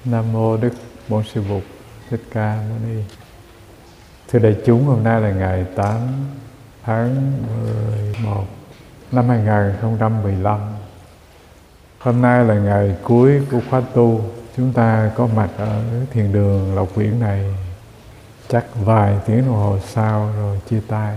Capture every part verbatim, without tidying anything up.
Nam mô Đức Bổn Sư Bụt Thích Ca Mâu Ni. Thưa đại chúng, hôm nay là ngày tám tháng mười một năm hai nghìn không trăm mười lăm. Hôm nay là ngày cuối của khóa tu. Chúng ta có mặt ở thiền đường Lộc Uyển này chắc vài tiếng đồng hồ sau rồi chia tay.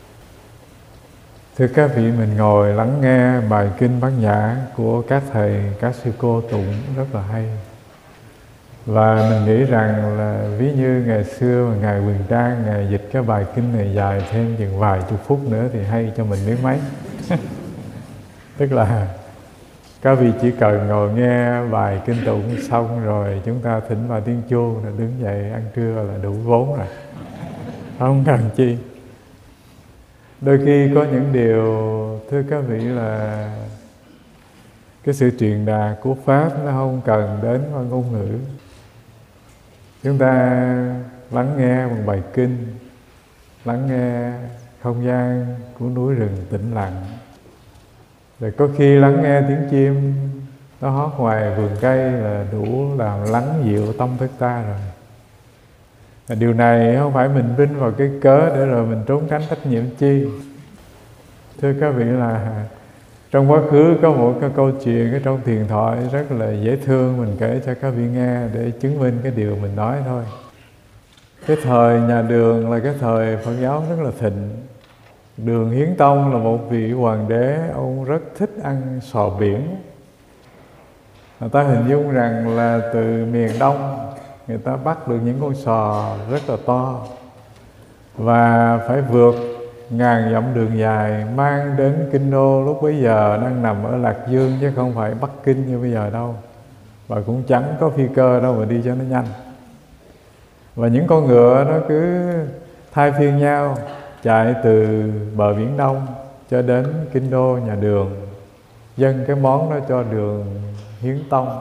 Thưa các vị, mình ngồi lắng nghe bài kinh Bát Nhã của các thầy, các sư cô tụng rất là hay. Và mình nghĩ rằng là ví như ngày xưa mà Ngài Quyền Trang, Ngài dịch cái bài kinh này dài thêm chừng vài chục phút nữa thì hay cho mình miếng mấy. Tức là các vị chỉ cần ngồi nghe bài kinh tụng xong rồi chúng ta thỉnh vào tiếng chuông rồi đứng dậy ăn trưa là đủ vốn rồi, không cần chi. Đôi khi có những điều, thưa các vị, là cái sự truyền đạt của Pháp nó không cần đến qua ngôn ngữ. Chúng ta lắng nghe một bài kinh, lắng nghe không gian của núi rừng tĩnh lặng, rồi có khi lắng nghe tiếng chim nó hót ngoài vườn cây là đủ làm lắng dịu tâm thức ta rồi. Và điều này không phải mình vinh vào cái cớ để rồi mình trốn tránh trách nhiệm chi. Thưa các vị, là trong quá khứ có một cái câu chuyện ở trong thiền thoại rất là dễ thương, mình kể cho các vị nghe để chứng minh cái điều mình nói thôi. Cái thời nhà Đường là cái thời Phật giáo rất là thịnh. Đường Hiến Tông là một vị hoàng đế, ông rất thích ăn sò biển. Người ta hình dung rằng là từ miền Đông người ta bắt được những con sò rất là to và phải vượt ngàn dặm đường dài mang đến Kinh Đô lúc bấy giờ đang nằm ở Lạc Dương chứ không phải Bắc Kinh như bây giờ đâu. Và cũng chẳng có phi cơ đâu mà đi cho nó nhanh. Và những con ngựa nó cứ thay phiên nhau chạy từ bờ Biển Đông cho đến Kinh Đô nhà Đường, dâng cái món đó cho Đường Hiến Tông.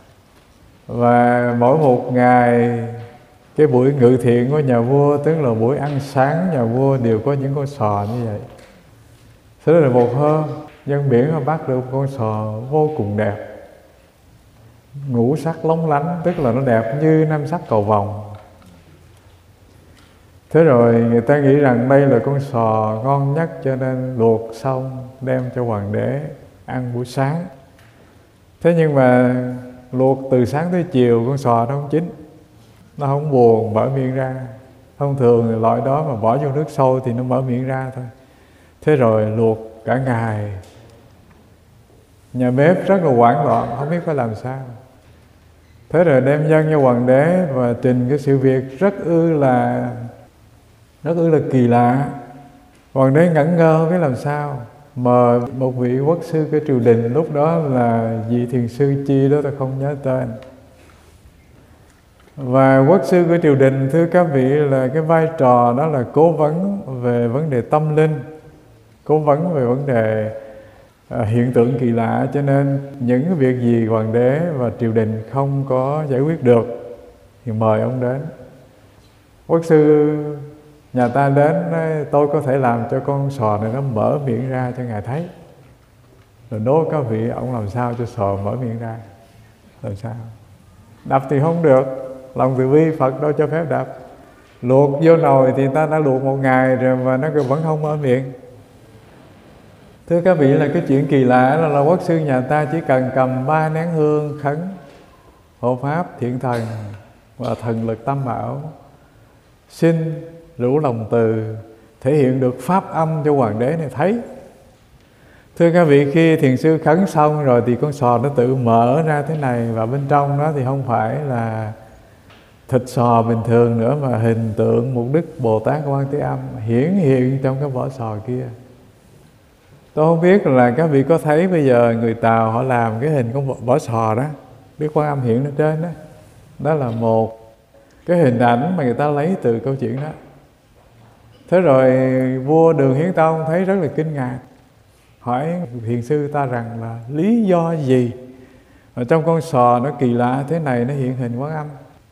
Và mỗi một ngày cái buổi ngự thiện của nhà vua, tức là buổi ăn sáng nhà vua, đều có những con sò như vậy. Thế là một hôm dân biển họ bắt được một con sò vô cùng đẹp, ngũ sắc lóng lánh, tức là nó đẹp như năm sắc cầu vồng. Thế rồi người ta nghĩ rằng đây là con sò ngon nhất, cho nên luộc xong đem cho hoàng đế ăn buổi sáng. Thế nhưng mà luộc từ sáng tới chiều con sò nó không chín, nó không buồn mở miệng ra. Thông thường loại đó mà bỏ vô nước sôi thì nó mở miệng ra thôi. Thế rồi luộc cả ngày, nhà bếp rất là hoảng loạn, không biết phải làm sao. Thế rồi đem dâng cho hoàng đế và trình cái sự việc rất ư là rất ư là kỳ lạ. Hoàng đế ngẩn ngơ không biết làm sao, mời một vị quốc sư của triều đình, lúc đó là vị thiền sư chi đó ta không nhớ tên. Và quốc sư của triều đình, thưa các vị, là cái vai trò đó là cố vấn về vấn đề tâm linh, cố vấn về vấn đề à, hiện tượng kỳ lạ. Cho nên những cái việc gì hoàng đế và triều đình không có giải quyết được thì mời ông đến. Quốc sư nhà ta đến nói, tôi có thể làm cho con sò này nó mở miệng ra cho ngài thấy. Rồi đố các vị, ông làm sao cho sò mở miệng ra? Làm sao? Đập thì không được, lòng từ bi Phật đâu cho phép đập. Luộc vô nồi thì ta đã luộc một ngày rồi mà nó vẫn không mở miệng. Thưa các vị, là cái chuyện kỳ lạ là, là quốc sư nhà ta chỉ cần cầm ba nén hương khấn hộ pháp thiện thần và thần lực tam bảo, xin rủ lòng từ, thể hiện được pháp âm cho hoàng đế này thấy. Thưa các vị, khi thiền sư khấn xong rồi thì con sò nó tự mở ra thế này, và bên trong đó thì không phải là thịt sò bình thường nữa, mà hình tượng một Đức Bồ Tát Quan Thế Âm hiển hiện trong cái vỏ sò kia. Tôi không biết là các vị có thấy bây giờ người Tàu họ làm cái hình con vỏ sò đó, Đức Quan Âm hiện ở trên đó. Đó là một cái hình ảnh mà người ta lấy từ câu chuyện đó. Thế rồi vua Đường Hiến Tông thấy rất là kinh ngạc, hỏi thiền sư ta rằng là lý do gì ở trong con sò nó kỳ lạ thế này, nó hiện hình Quán Âm.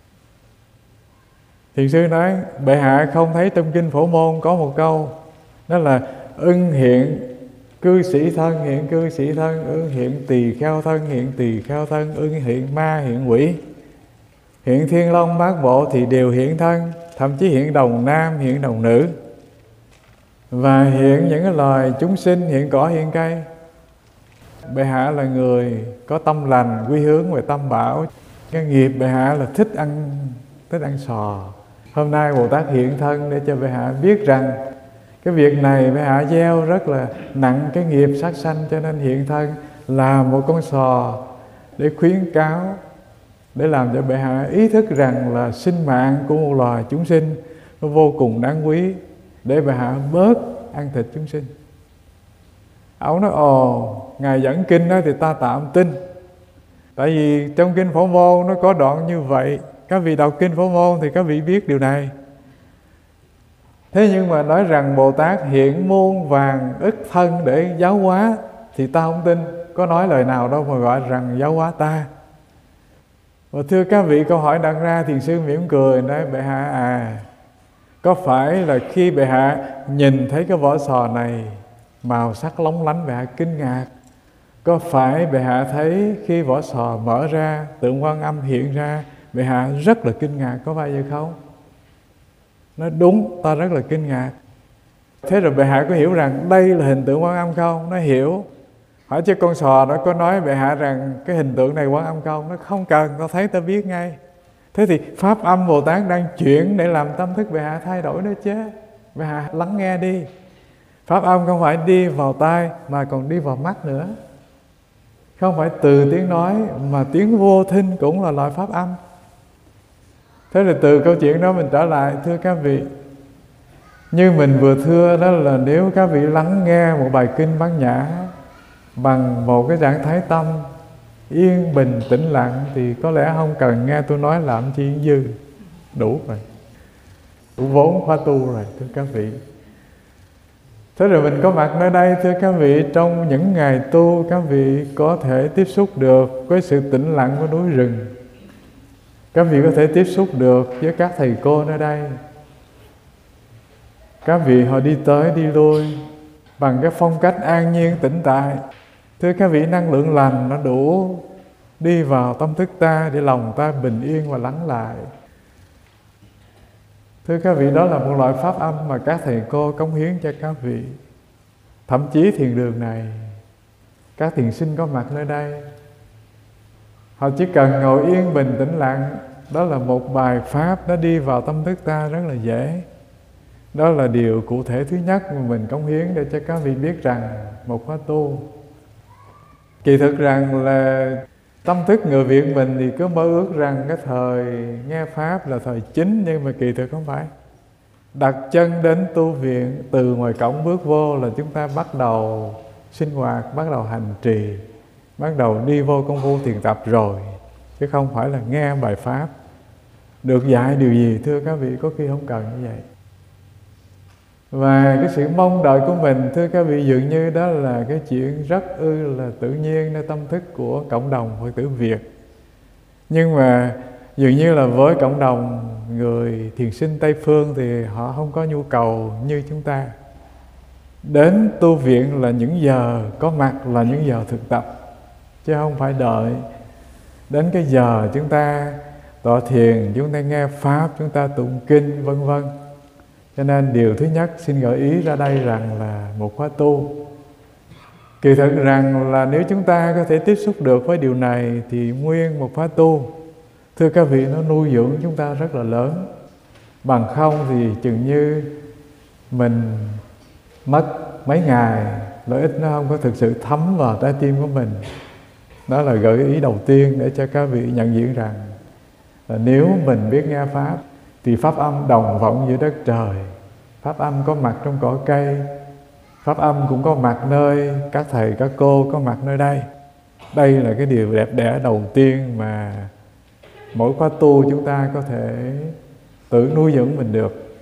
Thiền sư nói, bệ hạ không thấy trong kinh Phổ Môn có một câu, đó là ưng hiện cư sĩ thân, hiện cư sĩ thân, ưng hiện tỳ kheo thân, hiện tỳ kheo thân, ưng hiện ma hiện quỷ. Hiện Thiên Long Bát Bộ thì đều hiện thân, thậm chí hiện đồng nam, hiện đồng nữ, và hiện những cái loài chúng sinh, hiện cỏ, hiện cây. Bệ hạ là người có tâm lành, quy hướng về tâm bảo. Cái nghiệp bệ hạ là thích ăn thích ăn sò. Hôm nay Bồ Tát hiện thân để cho bệ hạ biết rằng cái việc này bệ hạ gieo rất là nặng cái nghiệp sát sanh, cho nên hiện thân là một con sò để khuyến cáo, để làm cho bệ hạ ý thức rằng là sinh mạng của một loài chúng sinh nó vô cùng đáng quý, để bệ hạ bớt ăn thịt chúng sinh. Ông nói ồ, ngài dẫn kinh đó thì ta tạm tin, tại vì trong kinh Phổ Môn nó có đoạn như vậy. Các vị đọc kinh Phổ Môn thì các vị biết điều này. Thế nhưng mà nói rằng Bồ Tát hiện muôn vàng ức thân để giáo hóa thì ta không tin. Có nói lời nào đâu mà gọi rằng giáo hóa ta. Và thưa các vị, câu hỏi đặt ra, thiền sư mỉm cười nói: bệ hạ à, có phải là khi bệ hạ nhìn thấy cái vỏ sò này màu sắc lóng lánh bệ hạ kinh ngạc? Có phải bệ hạ thấy khi vỏ sò mở ra, tượng Quan Âm hiện ra, bệ hạ rất là kinh ngạc, có phải vậy không? Nói đúng, ta rất là kinh ngạc. Thế rồi bệ hạ có hiểu rằng đây là hình tượng Quan Âm không? Nó hiểu. Hỏi chứ con sò nó có nói bệ hạ rằng cái hình tượng này Quan Âm không? Nó không cần, ta thấy ta biết ngay. Thế thì Pháp âm Bồ Tát đang chuyển để làm tâm thức bệ hạ thay đổi đó chứ. Bệ hạ lắng nghe đi. Pháp âm không phải đi vào tai mà còn đi vào mắt nữa. Không phải từ tiếng nói mà tiếng vô thinh cũng là loại pháp âm. Thế là từ câu chuyện đó mình trở lại, thưa các vị, như mình vừa thưa đó là nếu các vị lắng nghe một bài kinh Bát Nhã bằng một cái trạng thái tâm yên bình tĩnh lặng thì có lẽ không cần nghe tôi nói làm chi dư, đủ rồi, đủ vốn khóa tu rồi, thưa các vị. Thế rồi mình có mặt nơi đây, thưa các vị, trong những ngày tu các vị có thể tiếp xúc được với sự tĩnh lặng của núi rừng. Các vị có thể tiếp xúc được với các thầy cô nơi đây. Các vị họ đi tới đi lui bằng cái phong cách an nhiên tĩnh tại. Thưa các vị, năng lượng lành nó đủ đi vào tâm thức ta để lòng ta bình yên và lắng lại. Thưa các vị, đó là một loại pháp âm mà các thầy cô cống hiến cho các vị. Thậm chí thiền đường này, các thiền sinh có mặt nơi đây, họ chỉ cần ngồi yên bình tĩnh lặng, đó là một bài pháp nó đi vào tâm thức ta rất là dễ. Đó là điều cụ thể thứ nhất mà mình cống hiến để cho các vị biết rằng một khóa tu. Kỳ thực rằng là tâm thức người Việt mình thì cứ mơ ước rằng cái thời nghe Pháp là thời chính, nhưng mà kỳ thực không phải. Đặt chân đến tu viện, từ ngoài cổng bước vô là chúng ta bắt đầu sinh hoạt, bắt đầu hành trì, bắt đầu đi vô công phu thiền tập rồi, chứ không phải là nghe bài Pháp. Được dạy điều gì thưa các vị, có khi không cần như vậy. Và cái sự mong đợi của mình, thưa các vị, dường như đó là cái chuyện rất ư là tự nhiên nơi tâm thức của cộng đồng Phật tử Việt. Nhưng mà dường như là với cộng đồng người thiền sinh Tây Phương thì họ không có nhu cầu như chúng ta. Đến tu viện là những giờ có mặt, là những giờ thực tập, chứ không phải đợi đến cái giờ chúng ta tọa thiền, chúng ta nghe Pháp, chúng ta tụng kinh vân vân. Cho nên điều thứ nhất xin gợi ý ra đây rằng là một khóa tu. Kỳ thực rằng là nếu chúng ta có thể tiếp xúc được với điều này thì nguyên một khóa tu, thưa các vị, nó nuôi dưỡng chúng ta rất là lớn. Bằng không thì chừng như mình mất mấy ngày, lợi ích nó không có thực sự thấm vào trái tim của mình. Đó là gợi ý đầu tiên để cho các vị nhận diện rằng là nếu mình biết nghe Pháp thì Pháp âm đồng vọng giữa đất trời. Pháp âm có mặt trong cỏ cây, Pháp âm cũng có mặt nơi các thầy, các cô có mặt nơi đây. Đây là cái điều đẹp đẽ đầu tiên mà mỗi khóa tu chúng ta có thể tự nuôi dưỡng mình được.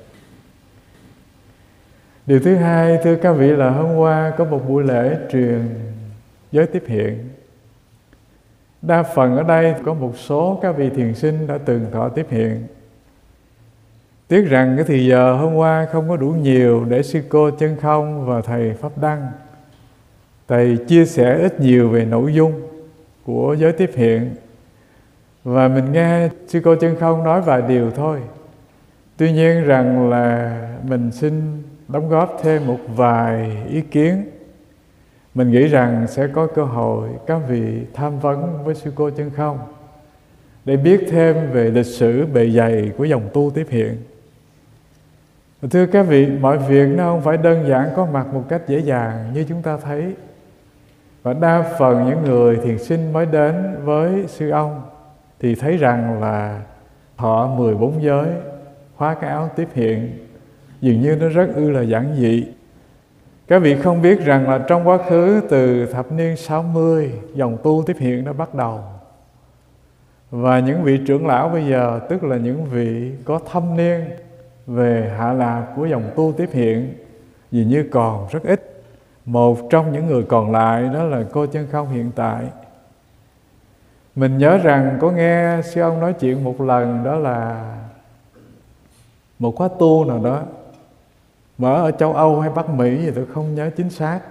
Điều thứ hai, thưa các vị, là hôm qua có một buổi lễ truyền giới tiếp hiện. Đa phần ở đây có một số các vị thiền sinh đã từng thọ tiếp hiện. Tiếc rằng cái thì giờ hôm qua không có đủ nhiều để sư cô Chân Không và thầy Pháp Đăng, thầy chia sẻ ít nhiều về nội dung của giới tiếp hiện. Và mình nghe sư cô Chân Không nói vài điều thôi. Tuy nhiên rằng là mình xin đóng góp thêm một vài ý kiến. Mình nghĩ rằng sẽ có cơ hội các vị tham vấn với sư cô Chân Không để biết thêm về lịch sử bề dày của dòng tu Tiếp Hiện. Thưa các vị, mọi việc nó không phải đơn giản có mặt một cách dễ dàng như chúng ta thấy. Và đa phần những người thiền sinh mới đến với sư ông thì thấy rằng là thọ mười bốn giới, khóa cái áo Tiếp Hiện, dường như nó rất ư là giản dị. Các vị không biết rằng là trong quá khứ từ thập niên sáu mươi, dòng tu Tiếp Hiện đã bắt đầu. Và những vị trưởng lão bây giờ, tức là những vị có thâm niên về hạ lạc của dòng tu Tiếp Hiện, dường như còn rất ít. Một trong những người còn lại đó là cô Chân Không hiện tại. Mình nhớ rằng có nghe sư ông nói chuyện một lần, đó là một khóa tu nào đó mở ở châu Âu hay Bắc Mỹ thì tôi không nhớ chính xác.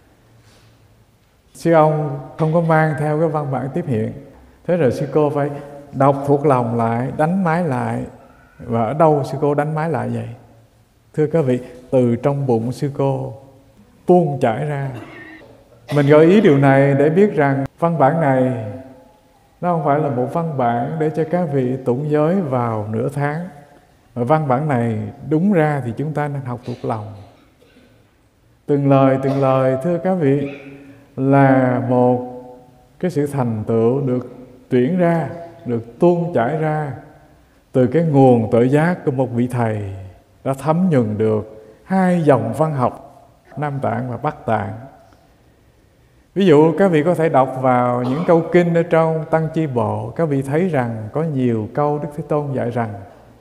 Sư ông không có mang theo cái văn bản Tiếp Hiện. Thế rồi sư cô phải đọc thuộc lòng lại, đánh máy lại. Và ở đâu sư cô đánh máy lại vậy? Thưa các vị, từ trong bụng sư cô tuôn chảy ra. Mình gợi ý điều này để biết rằng văn bản này nó không phải là một văn bản để cho các vị tụng giới vào nửa tháng. Mà văn bản này đúng ra thì chúng ta nên học thuộc lòng. Từng lời, từng lời, thưa các vị, là một cái sự thành tựu được tuyển ra, được tuôn chảy ra từ cái nguồn tự giác của một vị thầy đã thấm nhuần được hai dòng văn học Nam Tạng và Bắc Tạng. Ví dụ các vị có thể đọc vào những câu kinh ở trong Tăng Chi Bộ, các vị thấy rằng có nhiều câu Đức Thế Tôn dạy rằng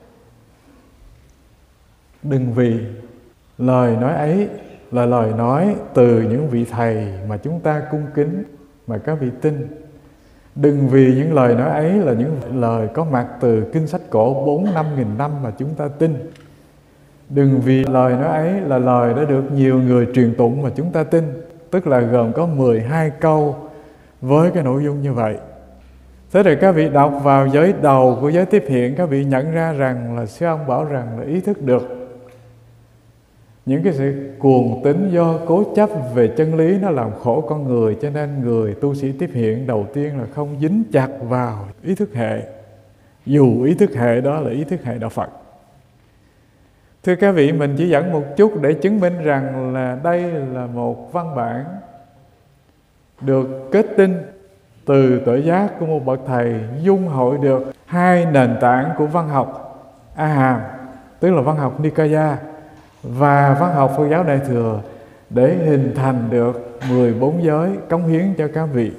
đừng vì lời nói ấy là lời nói từ những vị thầy mà chúng ta cung kính mà các vị tin. Đừng vì những lời nói ấy là những lời có mặt từ kinh sách cổ bốn năm nghìn năm mà chúng ta tin. Đừng vì lời nói ấy là lời đã được nhiều người truyền tụng mà chúng ta tin. Tức là gồm có mười hai câu với cái nội dung như vậy. Thế rồi các vị đọc vào giới đầu của giới Tiếp Hiện, các vị nhận ra rằng là sư ông bảo rằng là ý thức được những cái sự cuồng tín do cố chấp về chân lý nó làm khổ con người. Cho nên người tu sĩ Tiếp Hiện đầu tiên là không dính chặt vào ý thức hệ, dù ý thức hệ đó là ý thức hệ đạo Phật. Thưa các vị, mình chỉ dẫn một chút để chứng minh rằng là đây là một văn bản được kết tinh từ tuệ giác của một bậc thầy dung hội được hai nền tảng của văn học A Hàm, tức là văn học Nikaya, và văn học Phật giáo Đại Thừa để hình thành được mười bốn giới cống hiến cho các vị.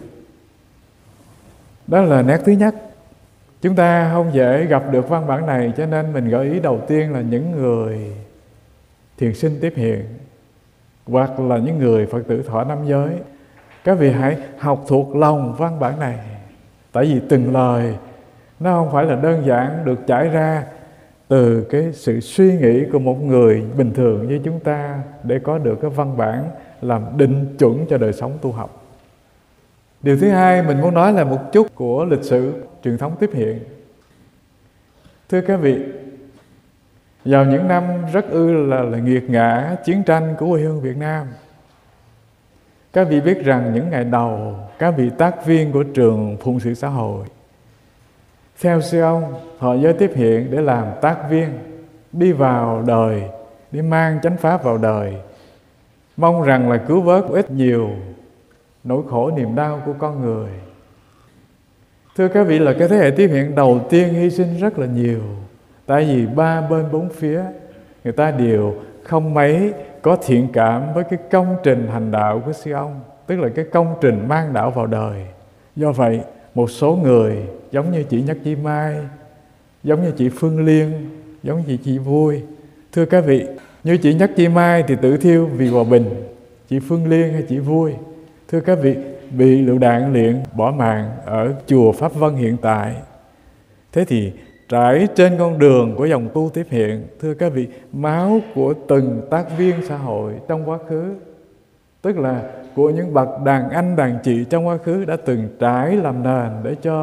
Đó là nét thứ nhất. Chúng ta không dễ gặp được văn bản này, cho nên mình gợi ý đầu tiên là những người thiền sinh Tiếp Hiện hoặc là những người Phật tử thọ năm giới, các vị hãy học thuộc lòng văn bản này. Tại vì từng lời nó không phải là đơn giản được trải ra từ cái sự suy nghĩ của một người bình thường như chúng ta để có được cái văn bản làm định chuẩn cho đời sống tu học. Điều thứ hai mình muốn nói là một chút của lịch sử truyền thống Tiếp Hiện. Thưa các vị, vào những năm rất ư là, là nghiệt ngã chiến tranh của quê hương Việt Nam, các vị biết rằng những ngày đầu các vị tác viên của trường Phụng sự xã hội theo sư ông thọ giới Tiếp Hiện để làm tác viên, đi vào đời, đi mang chánh pháp vào đời, mong rằng là cứu vớt ít nhiều nỗi khổ niềm đau của con người. Thưa các vị, là cái thế hệ Tiếp Hiện đầu tiên hy sinh rất là nhiều. Tại vì ba bên bốn phía người ta đều không mấy có thiện cảm với cái công trình hành đạo của sư ông, tức là cái công trình mang đạo vào đời. Do vậy một số người giống như chị Nhất Chi Mai, giống như chị Phương Liên, giống như chị Vui. Thưa các vị, như chị Nhất Chi Mai thì tự thiêu vì hòa bình, chị Phương Liên hay chị Vui, thưa các vị, bị lựu đạn liệng bỏ mạng ở chùa Pháp Vân hiện tại. Thế thì trải trên con đường của dòng tu Tiếp Hiện, thưa các vị, máu của từng tác viên xã hội trong quá khứ, tức là của những bậc đàn anh đàn chị trong quá khứ đã từng trải làm nền để cho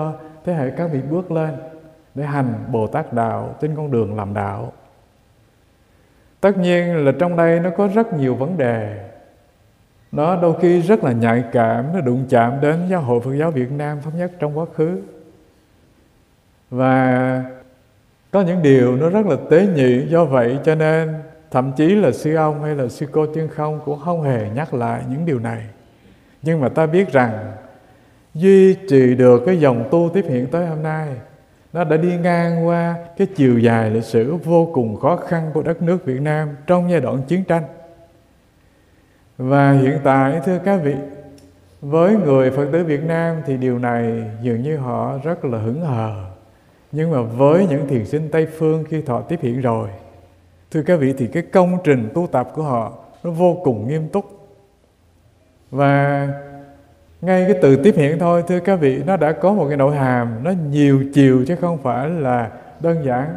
thế hệ các vị bước lên để hành Bồ Tát đạo trên con đường làm đạo. Tất nhiên là trong đây nó có rất nhiều vấn đề, nó đôi khi rất là nhạy cảm, nó đụng chạm đến Giáo hội Phật giáo Việt Nam thống nhất trong quá khứ. Và có những điều nó rất là tế nhị, do vậy cho nên thậm chí là sư ông hay là sư cô Chân Không cũng không hề nhắc lại những điều này. Nhưng mà ta biết rằng duy trì được cái dòng tu tiếp hiện tới hôm nay, nó đã đi ngang qua cái chiều dài lịch sử vô cùng khó khăn của đất nước Việt Nam trong giai đoạn chiến tranh. Và hiện tại thưa các vị, với người Phật tử Việt Nam thì điều này dường như họ rất là hững hờ. Nhưng mà với những thiền sinh Tây Phương khi họ tiếp hiện rồi, thưa các vị, thì cái công trình tu tập của họ nó vô cùng nghiêm túc. Và ngay cái từ tiếp hiện thôi, thưa các vị, nó đã có một cái nội hàm, nó nhiều chiều chứ không phải là đơn giản.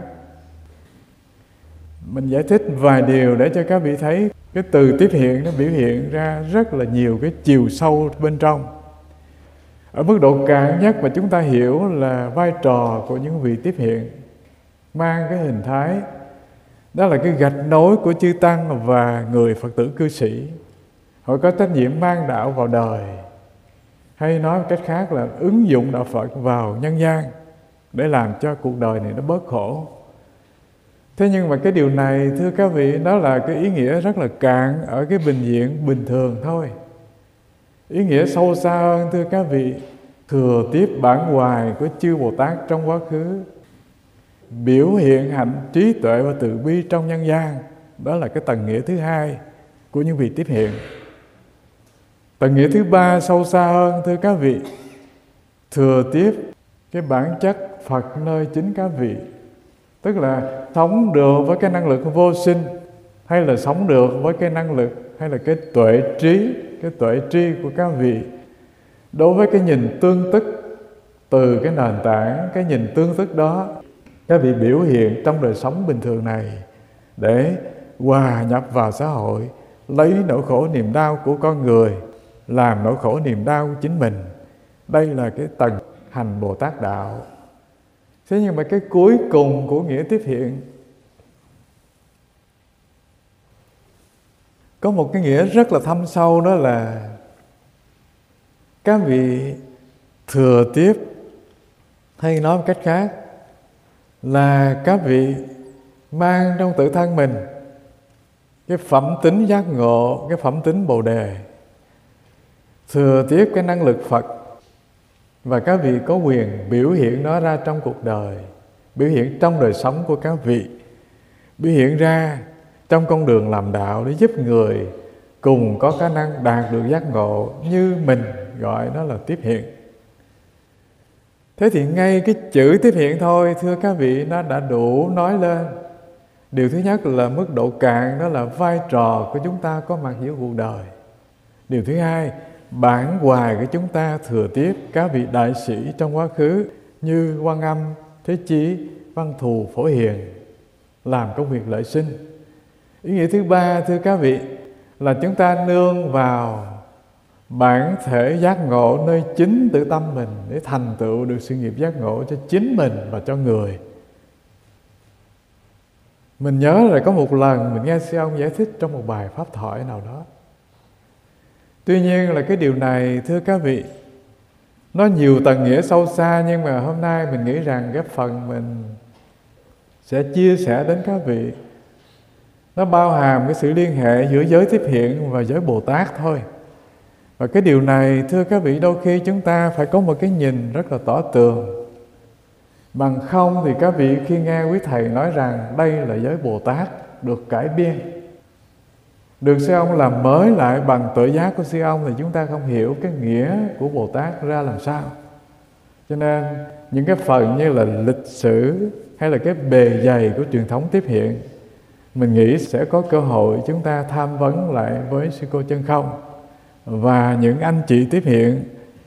Mình giải thích vài điều để cho các vị thấy cái từ tiếp hiện nó biểu hiện ra rất là nhiều cái chiều sâu bên trong. Ở mức độ cạn nhất mà chúng ta hiểu là vai trò của những vị tiếp hiện mang cái hình thái đó là cái gạch nối của chư Tăng và người Phật tử cư sĩ. Họ có trách nhiệm mang đạo vào đời, hay nói một cách khác là ứng dụng đạo Phật vào nhân gian để làm cho cuộc đời này nó bớt khổ. Thế nhưng mà cái điều này thưa các vị, đó là cái ý nghĩa rất là cạn ở cái bình diện bình thường thôi. Ý nghĩa sâu xa hơn thưa các vị, thừa tiếp bản hoài của chư Bồ Tát trong quá khứ, biểu hiện hạnh trí tuệ và từ bi trong nhân gian. Đó là cái tầng nghĩa thứ hai của những vị tiếp hiện. Tầng nghĩa thứ ba sâu xa hơn thưa các vị, thừa tiếp cái bản chất Phật nơi chính các vị. Tức là sống được với cái năng lực vô sinh, hay là sống được với cái năng lực, hay là cái tuệ trí, cái tuệ tri của các vị đối với cái nhìn tương tức từ cái nền tảng, cái nhìn tương tức đó các vị biểu hiện trong đời sống bình thường này để hòa nhập vào xã hội, lấy nỗi khổ niềm đau của con người làm nỗi khổ niềm đau của chính mình. Đây là cái tầng hành Bồ Tát đạo. Thế nhưng mà cái cuối cùng của nghĩa tiếp hiện có một cái nghĩa rất là thâm sâu, đó là các vị thừa tiếp, hay nói một cách khác là các vị mang trong tự thân mình cái phẩm tính giác ngộ, cái phẩm tính Bồ Đề, thừa tiếp cái năng lực Phật, và các vị có quyền biểu hiện nó ra trong cuộc đời, biểu hiện trong đời sống của các vị, biểu hiện ra trong con đường làm đạo để giúp người cùng có khả năng đạt được giác ngộ như mình, gọi đó là tiếp hiện. Thế thì ngay cái chữ tiếp hiện thôi thưa các vị, nó đã đủ nói lên điều thứ nhất là mức độ cạn, đó là vai trò của chúng ta có mặt giữa cuộc đời. Điều thứ hai, bản hoài của chúng ta thừa tiếp các vị đại sĩ trong quá khứ như Quan Âm, Thế Chí, Văn Thù, Phổ Hiền làm công việc lợi sinh. Ý nghĩa thứ ba thưa các vị là chúng ta nương vào bản thể giác ngộ nơi chính tự tâm mình để thành tựu được sự nghiệp giác ngộ cho chính mình và cho người. Mình nhớ là có một lần mình nghe sư ông giải thích trong một bài pháp thoại nào đó. Tuy nhiên là cái điều này thưa các vị, nó nhiều tầng nghĩa sâu xa, nhưng mà hôm nay mình nghĩ rằng cái phần mình sẽ chia sẻ đến các vị, nó bao hàm cái sự liên hệ giữa giới tiếp hiện và giới Bồ Tát thôi. Và cái điều này thưa các vị, đôi khi chúng ta phải có một cái nhìn rất là tỏ tường. Bằng không thì các vị khi nghe quý thầy nói rằng đây là giới Bồ Tát được cải biên, được sư ông làm mới lại bằng tuệ giác của sư ông, thì chúng ta không hiểu cái nghĩa của Bồ Tát ra làm sao. Cho nên những cái phần như là lịch sử hay là cái bề dày của truyền thống tiếp hiện, mình nghĩ sẽ có cơ hội chúng ta tham vấn lại với sư cô Chân Không và những anh chị tiếp hiện.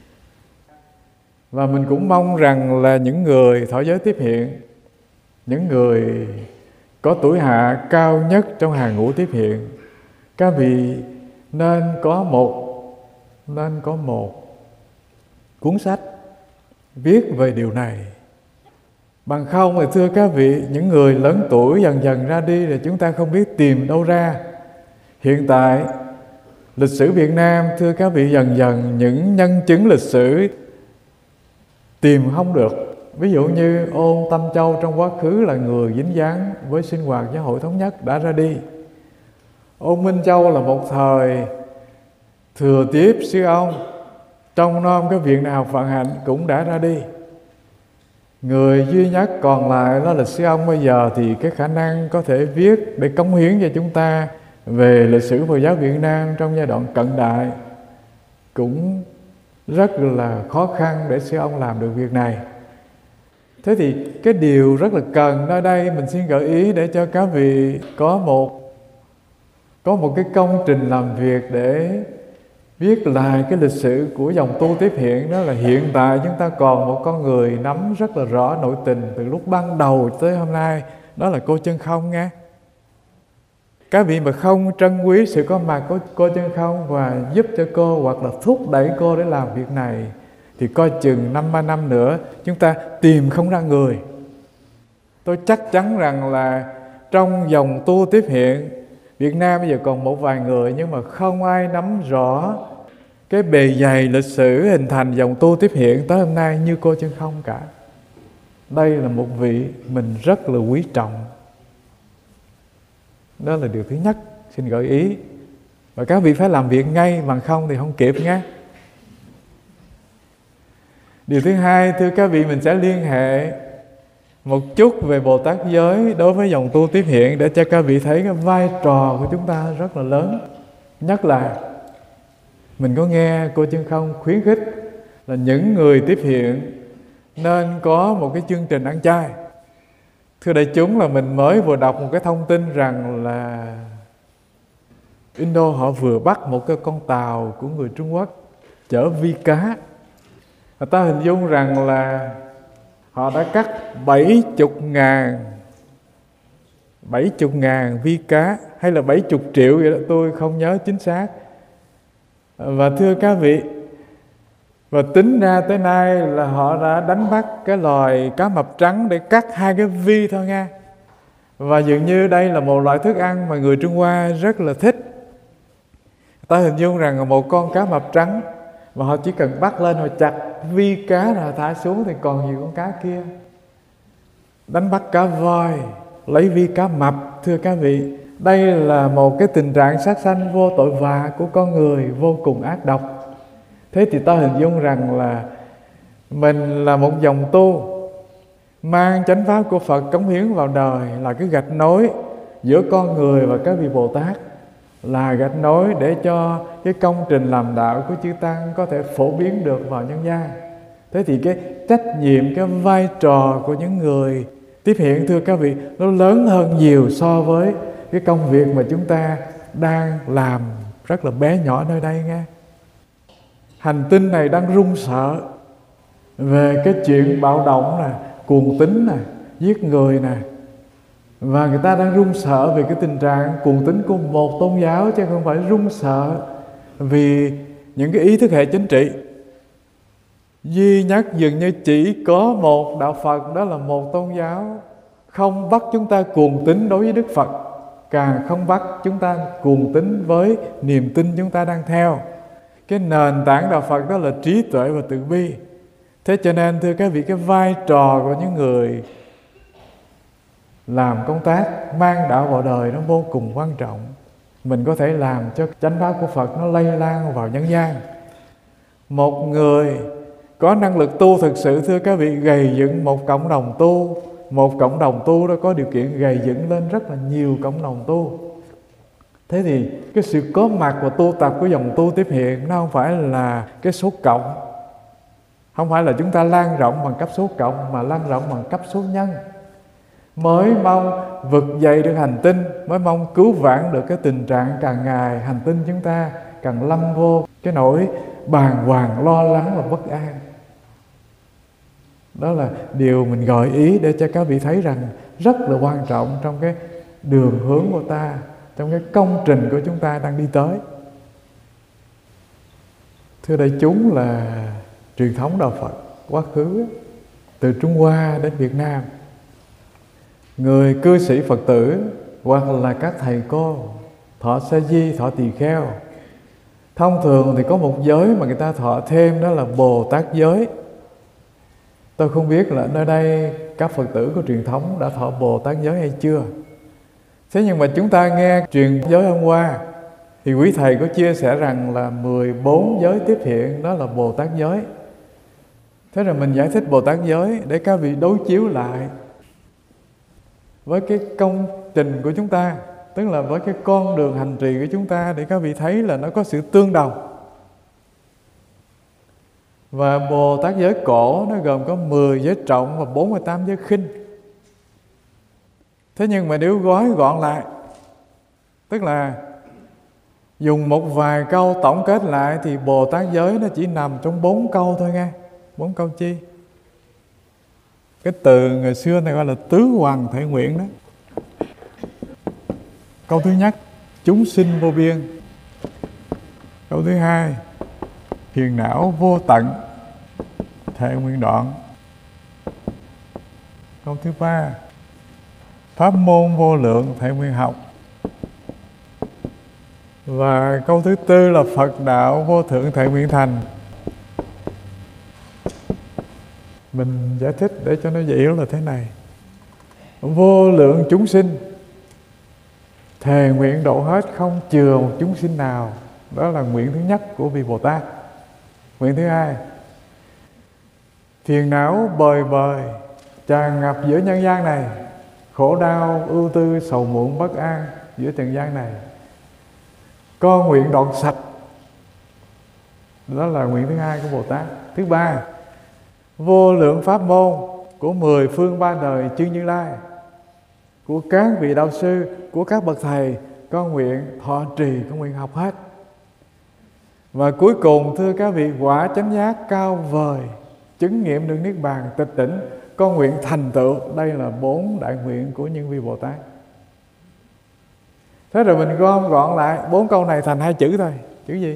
Và mình cũng mong rằng là những người thọ giới tiếp hiện, những người có tuổi hạ cao nhất trong hàng ngũ tiếp hiện, các vị nên có một nên có một cuốn sách viết về điều này. Bằng không thì thưa các vị, những người lớn tuổi dần dần ra đi rồi chúng ta không biết tìm đâu ra. Hiện tại lịch sử Việt Nam, thưa các vị, dần dần những nhân chứng lịch sử tìm không được. Ví dụ như Ôn Tâm Châu trong quá khứ là người dính dáng với sinh hoạt Giáo hội Thống nhất đã ra đi. Ôn Minh Châu là một thời thừa tiếp sư ông trong nom cái viện Đại học Vạn Hạnh cũng đã ra đi. Người duy nhất còn lại đó là sư ông bây giờ thì cái khả năng có thể viết để cống hiến cho chúng ta về lịch sử Phật giáo Việt Nam trong giai đoạn cận đại cũng rất là khó khăn để sư ông làm được việc này. Thế thì cái điều rất là cần ở đây mình xin gợi ý để cho các vị có một có một cái công trình làm việc để viết lại cái lịch sử của dòng tu tiếp hiện. Đó là hiện tại chúng ta còn một con người nắm rất là rõ nội tình từ lúc ban đầu tới hôm nay, đó là cô Chân Không nghe. Các vị mà không trân quý sự có mặt của cô Chân Không và giúp cho cô hoặc là thúc đẩy cô để làm việc này thì coi chừng năm ba năm nữa chúng ta tìm không ra người. Tôi chắc chắn rằng là trong dòng tu tiếp hiện Việt Nam bây giờ còn một vài người, nhưng mà không ai nắm rõ cái bề dày lịch sử hình thành dòng tu tiếp hiện tới hôm nay như cô Chân Không cả. Đây là một vị mình rất là quý trọng. Đó là điều thứ nhất xin gợi ý. Và các vị phải làm việc ngay, bằng không thì không kịp nhé. Điều thứ hai, thưa các vị, mình sẽ liên hệ một chút về Bồ Tát giới đối với dòng tu tiếp hiện để cho các vị thấy cái vai trò của chúng ta rất là lớn. Nhất là mình có nghe cô Chân Không khuyến khích là những người tiếp hiện nên có một cái chương trình ăn chay. Thưa đại chúng, là mình mới vừa đọc một cái thông tin rằng là Indo họ vừa bắt một cái con tàu của người Trung Quốc chở vi cá. Người ta hình dung rằng là họ đã cắt bảy mươi ngàn bảy mươi ngàn vi cá hay là bảy mươi triệu vậy đó, tôi không nhớ chính xác. Và thưa các vị, và tính ra tới nay là họ đã đánh bắt cái loài cá mập trắng để cắt hai cái vi thôi nha. Và dường như đây là một loại thức ăn mà người Trung Hoa rất là thích. Ta hình dung rằng là một con cá mập trắng mà họ chỉ cần bắt lên, họ chặt vi cá rồi thả xuống thì còn nhiều con cá kia. Đánh bắt cá voi, lấy vi cá mập, thưa các vị, đây là một cái tình trạng sát sanh vô tội vạ của con người, vô cùng ác độc. Thế thì ta hình dung rằng là mình là một dòng tu mang chánh pháp của Phật cống hiến vào đời, là cái gạch nối giữa con người và các vị Bồ Tát, là gạch nối để cho cái công trình làm đạo của chư Tăng có thể phổ biến được vào nhân gian. Thế thì cái trách nhiệm, cái vai trò của những người tiếp hiện, thưa các vị, nó lớn hơn nhiều so với cái công việc mà chúng ta đang làm rất là bé nhỏ nơi đây nghe. Hành tinh này đang run sợ về cái chuyện bạo động nè, cuồng tín nè, giết người nè. Và người ta đang run sợ về cái tình trạng cuồng tín của một tôn giáo, chứ không phải run sợ vì những cái ý thức hệ chính trị. Duy nhất dường như chỉ có một đạo Phật, đó là một tôn giáo, không bắt chúng ta cuồng tín đối với Đức Phật, càng không bắt chúng ta cuồng tín với niềm tin chúng ta đang theo. Cái nền tảng đạo Phật đó là trí tuệ và từ bi. Thế cho nên thưa các vị, cái vai trò của những người làm công tác mang đạo vào đời nó vô cùng quan trọng. Mình có thể làm cho chánh pháp của Phật nó lây lan vào nhân gian. Một người có năng lực tu thực sự, thưa các vị, gầy dựng một cộng đồng tu. Một cộng đồng tu đó có điều kiện gầy dựng lên rất là nhiều cộng đồng tu. Thế thì cái sự có mặt và tu tập của dòng tu tiếp hiện nó không phải là cái số cộng, không phải là chúng ta lan rộng bằng cấp số cộng, mà lan rộng bằng cấp số nhân. Mới mong vực dậy được hành tinh, mới mong cứu vãn được cái tình trạng càng ngày hành tinh chúng ta càng lâm vô cái nỗi bàng hoàng, lo lắng và bất an. Đó là điều mình gợi ý để cho các vị thấy rằng rất là quan trọng trong cái đường hướng của ta, trong cái công trình của chúng ta đang đi tới. Thưa đại chúng, là truyền thống đạo Phật quá khứ, từ Trung Hoa đến Việt Nam, người cư sĩ Phật tử hoặc là các thầy cô thọ sa di, thọ tỳ kheo. Thông thường thì có một giới mà người ta thọ thêm, đó là Bồ Tát giới. Tôi không biết là nơi đây các Phật tử của truyền thống đã thọ Bồ Tát giới hay chưa. Thế nhưng mà chúng ta nghe truyền giới hôm qua thì quý thầy có chia sẻ rằng là mười bốn giới tiếp hiện đó là Bồ Tát giới. Thế rồi mình giải thích Bồ Tát giới để các vị đối chiếu lại với cái công trình của chúng ta, tức là với cái con đường hành trì của chúng ta, để các vị thấy là nó có sự tương đồng. Và Bồ Tát giới cổ nó gồm có mười giới trọng và bốn mươi tám giới khinh. Thế nhưng mà nếu gói gọn lại, tức là dùng một vài câu tổng kết lại, thì Bồ Tát giới nó chỉ nằm trong bốn câu thôi nghe. Bốn câu chi? Cái từ người xưa này gọi là tứ hoằng thể nguyện đó. Câu thứ nhất, chúng sinh vô biên. Câu thứ hai, phiền não vô tận, thệ nguyện đoạn. Câu thứ ba, pháp môn vô lượng, thệ nguyện học. Và câu thứ tư là Phật đạo vô thượng, thệ nguyện thành. Mình giải thích để cho nó dễ hiểu là thế này: vô lượng chúng sinh, thề nguyện độ hết, không chừa một chúng sinh nào. Đó là nguyện thứ nhất của vị Bồ Tát. Nguyện thứ hai, phiền não bời bời tràn ngập giữa nhân gian này, khổ đau ưu tư sầu muộn bất an giữa trần gian này, con nguyện đoạn sạch. Đó là nguyện thứ hai của Bồ Tát. Thứ ba, vô lượng pháp môn của mười phương ba đời chư Như Lai, của các vị đạo sư, của các bậc thầy, con nguyện thọ trì, con nguyện học hết. Và cuối cùng, thưa các vị, quả chánh giác cao vời, chứng nghiệm được niết bàn tịch tỉnh, con nguyện thành tựu. Đây là bốn đại nguyện của những vị Bồ Tát. Thế rồi mình gom gọn lại bốn câu này thành hai chữ thôi. Chữ gì?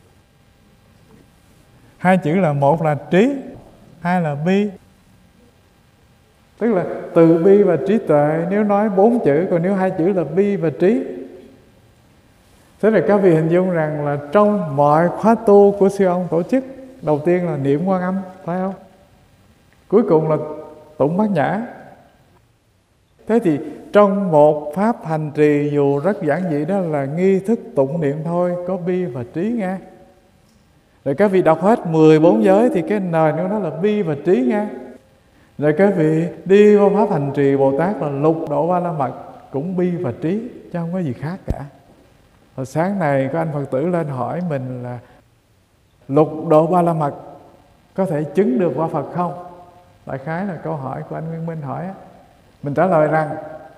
Hai chữ là, một là trí, hai là bi. Tức là từ bi và trí tuệ, nếu nói bốn chữ, còn nếu hai chữ là bi và trí. Thế là các vị hình dung rằng là trong mọi khóa tu của sư ông tổ chức, đầu tiên là niệm Quan Âm, phải không? Cuối cùng là tụng Bát Nhã. Thế thì trong một pháp hành trì dù rất giản dị, đó là nghi thức tụng niệm thôi, có bi và trí nghe. Rồi các vị đọc hết mười bốn giới thì cái nền của nó là bi và trí nghe. Rồi các vị đi vào pháp hành trì Bồ Tát là lục độ ba la mật, cũng bi và trí, chứ không có gì khác cả. Hồi sáng này có anh Phật tử lên hỏi mình là lục độ ba la mật có thể chứng được qua Phật không? Đại khái là câu hỏi của anh Nguyên Minh hỏi. Mình trả lời rằng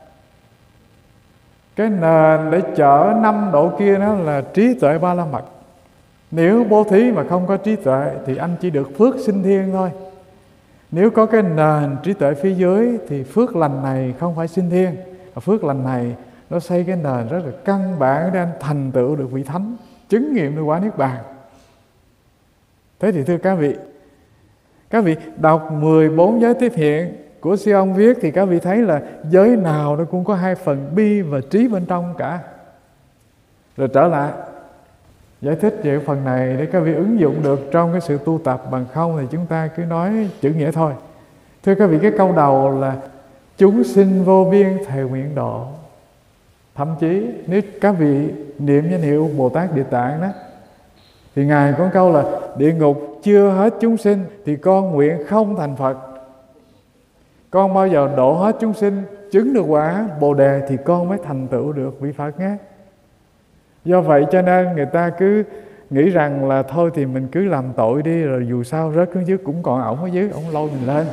cái nền để chở năm độ kia nó là trí tuệ ba la mật. Nếu bố thí mà không có trí tuệ thì anh chỉ được phước sinh thiên thôi. Nếu có cái nền trí tuệ phía dưới thì phước lành này không phải sinh thiên, mà phước lành này nó xây cái nền rất là căn bản để anh thành tựu được vị thánh, chứng nghiệm được quả niết bàn. Thế thì thưa các vị, các vị đọc mười bốn giới tiếp hiện của sư ông viết thì các vị thấy là giới nào nó cũng có hai phần bi và trí bên trong cả. Rồi trở lại giải thích về phần này để các vị ứng dụng được trong cái sự tu tập, bằng không thì chúng ta cứ nói chữ nghĩa thôi. Thưa các vị, cái câu đầu là chúng sinh vô biên thề nguyện độ. Thậm chí nếu các vị niệm danh hiệu Bồ Tát Địa Tạng đó, thì Ngài có câu là địa ngục chưa hết chúng sinh thì con nguyện không thành Phật. Con bao giờ độ hết chúng sinh, chứng được quả Bồ Đề thì con mới thành tựu được vị Phật nhé. Do vậy cho nên người ta cứ nghĩ rằng là thôi thì mình cứ làm tội đi, rồi dù sao rớt xuống dưới cũng còn ổng ở dưới, ổng lôi mình lên.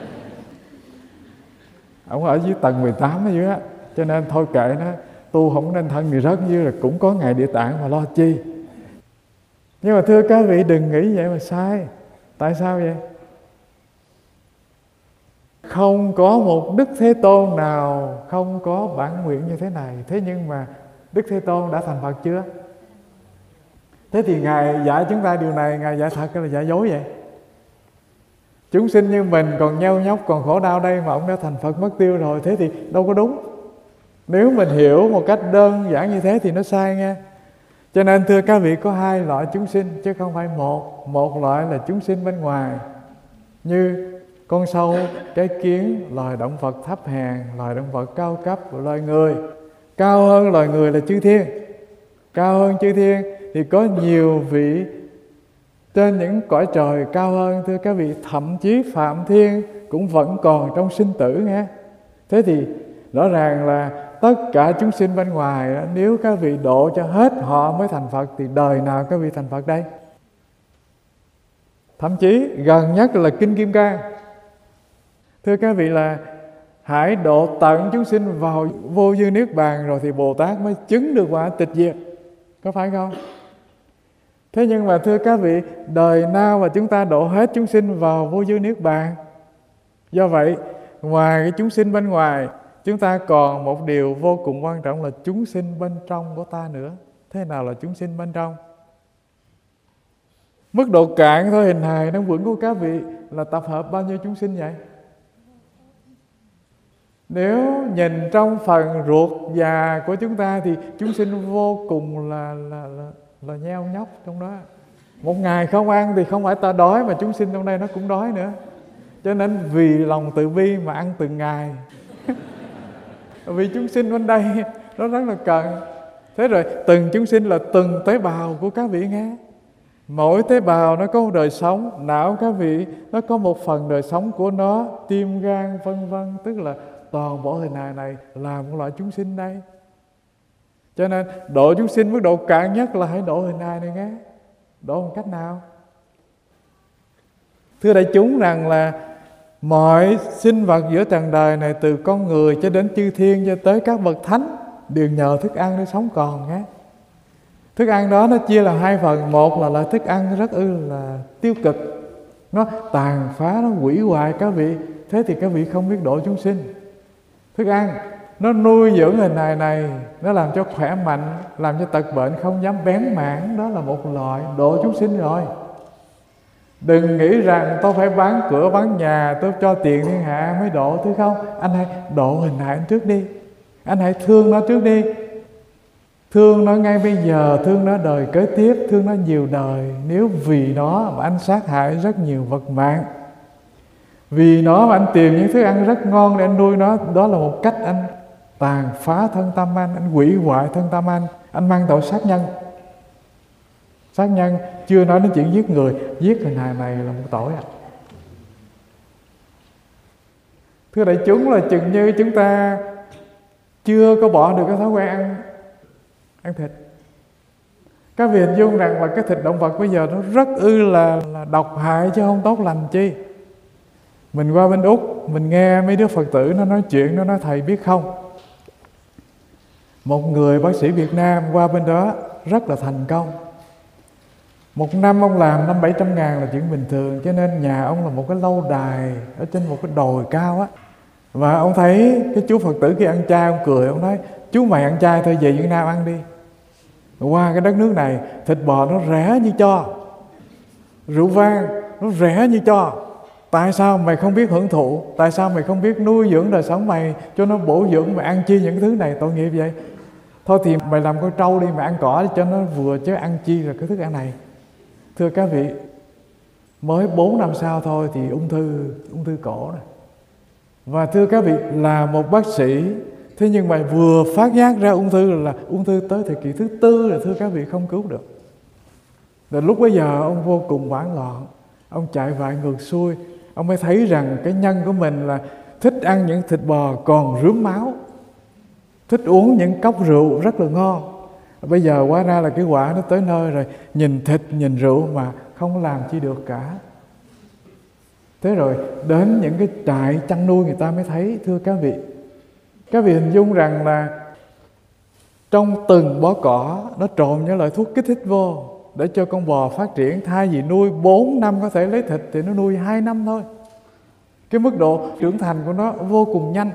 Ổng ở dưới tầng mười tám ở dưới á, cho nên thôi kệ nó, tu không nên thân người rớt dưới là cũng có Ngài Địa Tạng mà lo chi. Nhưng mà thưa các vị, đừng nghĩ vậy mà sai. Tại sao vậy? Không có một Đức Thế Tôn nào không có bản nguyện như thế này. Thế nhưng mà Đức Thế Tôn đã thành Phật chưa? Thế thì Ngài dạy chúng ta điều này, Ngài dạy thật hay là dạy dối vậy? Chúng sinh như mình còn nheo nhóc, còn khổ đau đây mà ông đã thành Phật mất tiêu rồi, thế thì đâu có đúng. Nếu mình hiểu một cách đơn giản như thế thì nó sai nghe. Cho nên thưa các vị, có hai loại chúng sinh chứ không phải một. Một loại là chúng sinh bên ngoài, như con sâu, cái kiến, loài động vật thấp hèn, loài động vật cao cấp, loài người. Cao hơn loài người là chư thiên. Cao hơn chư thiên thì có nhiều vị trên những cõi trời cao hơn, thưa các vị, thậm chí Phạm Thiên cũng vẫn còn trong sinh tử nghe. Thế thì rõ ràng là tất cả chúng sinh bên ngoài, nếu các vị độ cho hết họ mới thành Phật thì đời nào các vị thành Phật đây? Thậm chí gần nhất là Kinh Kim Cang, thưa các vị, là hãy độ tận chúng sinh vào vô dư niết bàn rồi thì Bồ Tát mới chứng được quả tịch diệt, có phải không? Thế nhưng mà thưa các vị, đời nào mà chúng ta độ hết chúng sinh vào vô dư niết bàn? Do vậy, ngoài cái chúng sinh bên ngoài, chúng ta còn một điều vô cùng quan trọng là chúng sinh bên trong của ta nữa. Thế nào là chúng sinh bên trong? Mức độ cạn thôi hình hài năng vững của các vị là tập hợp bao nhiêu chúng sinh vậy? Nếu nhìn trong phần ruột già của chúng ta thì chúng sinh vô cùng là là là, là nheo nhóc trong đó. Một ngày không ăn thì không phải ta đói, mà chúng sinh trong đây nó cũng đói nữa. Cho nên vì lòng từ bi mà ăn từng ngày. Vì chúng sinh bên đây nó rất là cần. Thế rồi từng chúng sinh là từng tế bào của các vị nghe. Mỗi tế bào nó có một đời sống. Não các vị nó có một phần đời sống của nó, tim, gan, vân vân. Tức là toàn bộ hình hài này là một loại chúng sinh đây. Cho nên độ chúng sinh mức độ cạn nhất là hãy độ hình hài này nghe. Độ một cách nào? Thưa đại chúng rằng là mọi sinh vật giữa trần đời này, từ con người cho đến chư thiên cho tới các bậc thánh, đều nhờ thức ăn để sống còn nhé. Thức ăn đó nó chia làm hai phần. Một là loại thức ăn rất ư là tiêu cực, nó tàn phá, nó hủy hoại các vị. Thế thì các vị không biết độ chúng sinh. Thức ăn nó nuôi dưỡng hình hài này, nó làm cho khỏe mạnh, làm cho tật bệnh không dám bén mảng. Đó là một loại độ chúng sinh rồi. Đừng nghĩ rằng tôi phải bán cửa bán nhà, tôi cho tiền thiên hạ mới độ, thứ không. Anh hãy độ hình hài anh trước đi. Anh hãy thương nó trước đi. Thương nó ngay bây giờ, thương nó đời kế tiếp, thương nó nhiều đời. Nếu vì nó mà anh sát hại rất nhiều vật mạng, vì nó mà anh tìm những thức ăn rất ngon để anh nuôi nó, đó là một cách anh tàn phá thân tâm anh, anh hủy hoại thân tâm anh, anh mang tội sát nhân. Sát nhân chưa nói đến chuyện giết người, giết hình hài này là một tội ạ. Thưa đại chúng, là chừng như chúng ta chưa có bỏ được cái thói quen ăn ăn thịt. Các vị hình dung rằng là cái thịt động vật bây giờ nó rất ư là, là độc hại chứ không tốt lành chi. Mình qua bên Úc, mình nghe mấy đứa Phật tử nó nói chuyện, nó nói thầy biết không, một người bác sĩ Việt Nam qua bên đó rất là thành công. Một năm ông làm năm bảy trăm ngàn là chuyện bình thường. Cho nên nhà ông là một cái lâu đài ở trên một cái đồi cao á. Và ông thấy cái chú Phật tử kia ăn chay, ông cười, ông nói chú mày ăn chay thôi, về Việt Nam ăn đi. Qua cái đất nước này thịt bò nó rẻ như cho, rượu vang nó rẻ như cho. Tại sao mày không biết hưởng thụ? Tại sao mày không biết nuôi dưỡng đời sống mày cho nó bổ dưỡng, mày ăn chi những thứ này tội nghiệp vậy? Thôi thì mày làm con trâu đi, mày ăn cỏ đi cho nó vừa, chứ ăn chi là cái thức ăn này. Thưa các vị, mới bốn năm sau thôi thì ung thư ung thư cổ này. Và thưa các vị, là một bác sĩ, thế nhưng mà vừa phát giác ra ung thư là ung thư tới thời kỳ thứ tư là thưa các vị không cứu được. Rồi lúc bấy giờ ông vô cùng hoảng loạn, ông chạy vại ngược xuôi. Ông mới thấy rằng cái nhân của mình là thích ăn những thịt bò còn rướm máu, thích uống những cốc rượu rất là ngon. Bây giờ hóa ra là cái quả nó tới nơi rồi, nhìn thịt nhìn rượu mà không làm chi được cả. Thế rồi đến những cái trại chăn nuôi người ta mới thấy. Thưa các vị, các vị hình dung rằng là trong từng bó cỏ nó trộn những loại thuốc kích thích vô để cho con bò phát triển. Thay vì nuôi bốn năm có thể lấy thịt thì nó nuôi hai năm thôi. Cái mức độ trưởng thành của nó vô cùng nhanh.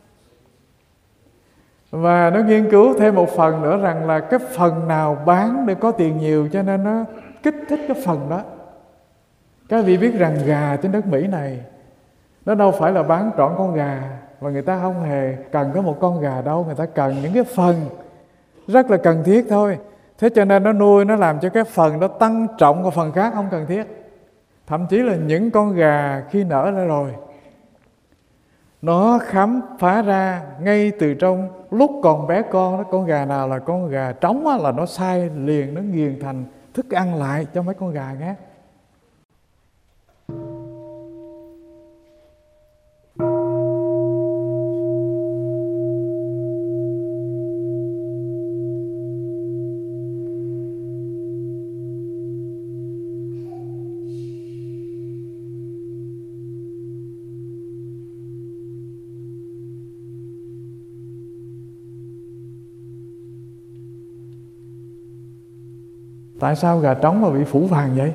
Và nó nghiên cứu thêm một phần nữa rằng là cái phần nào bán để có tiền nhiều, cho nên nó kích thích cái phần đó. Các vị biết rằng gà trên đất Mỹ này nó đâu phải là bán trọn con gà, và người ta không hề cần có một con gà đâu, người ta cần những cái phần rất là cần thiết thôi. Thế cho nên nó nuôi, nó làm cho cái phần đó tăng trọng, và phần khác không cần thiết. Thậm chí là những con gà khi nở ra rồi, nó khám phá ra ngay từ trong lúc còn bé con đó, con gà nào là con gà trống á, là nó sai liền, nó nghiền thành thức ăn lại cho mấy con gà khác. Tại sao gà trống mà bị phủ vàng vậy?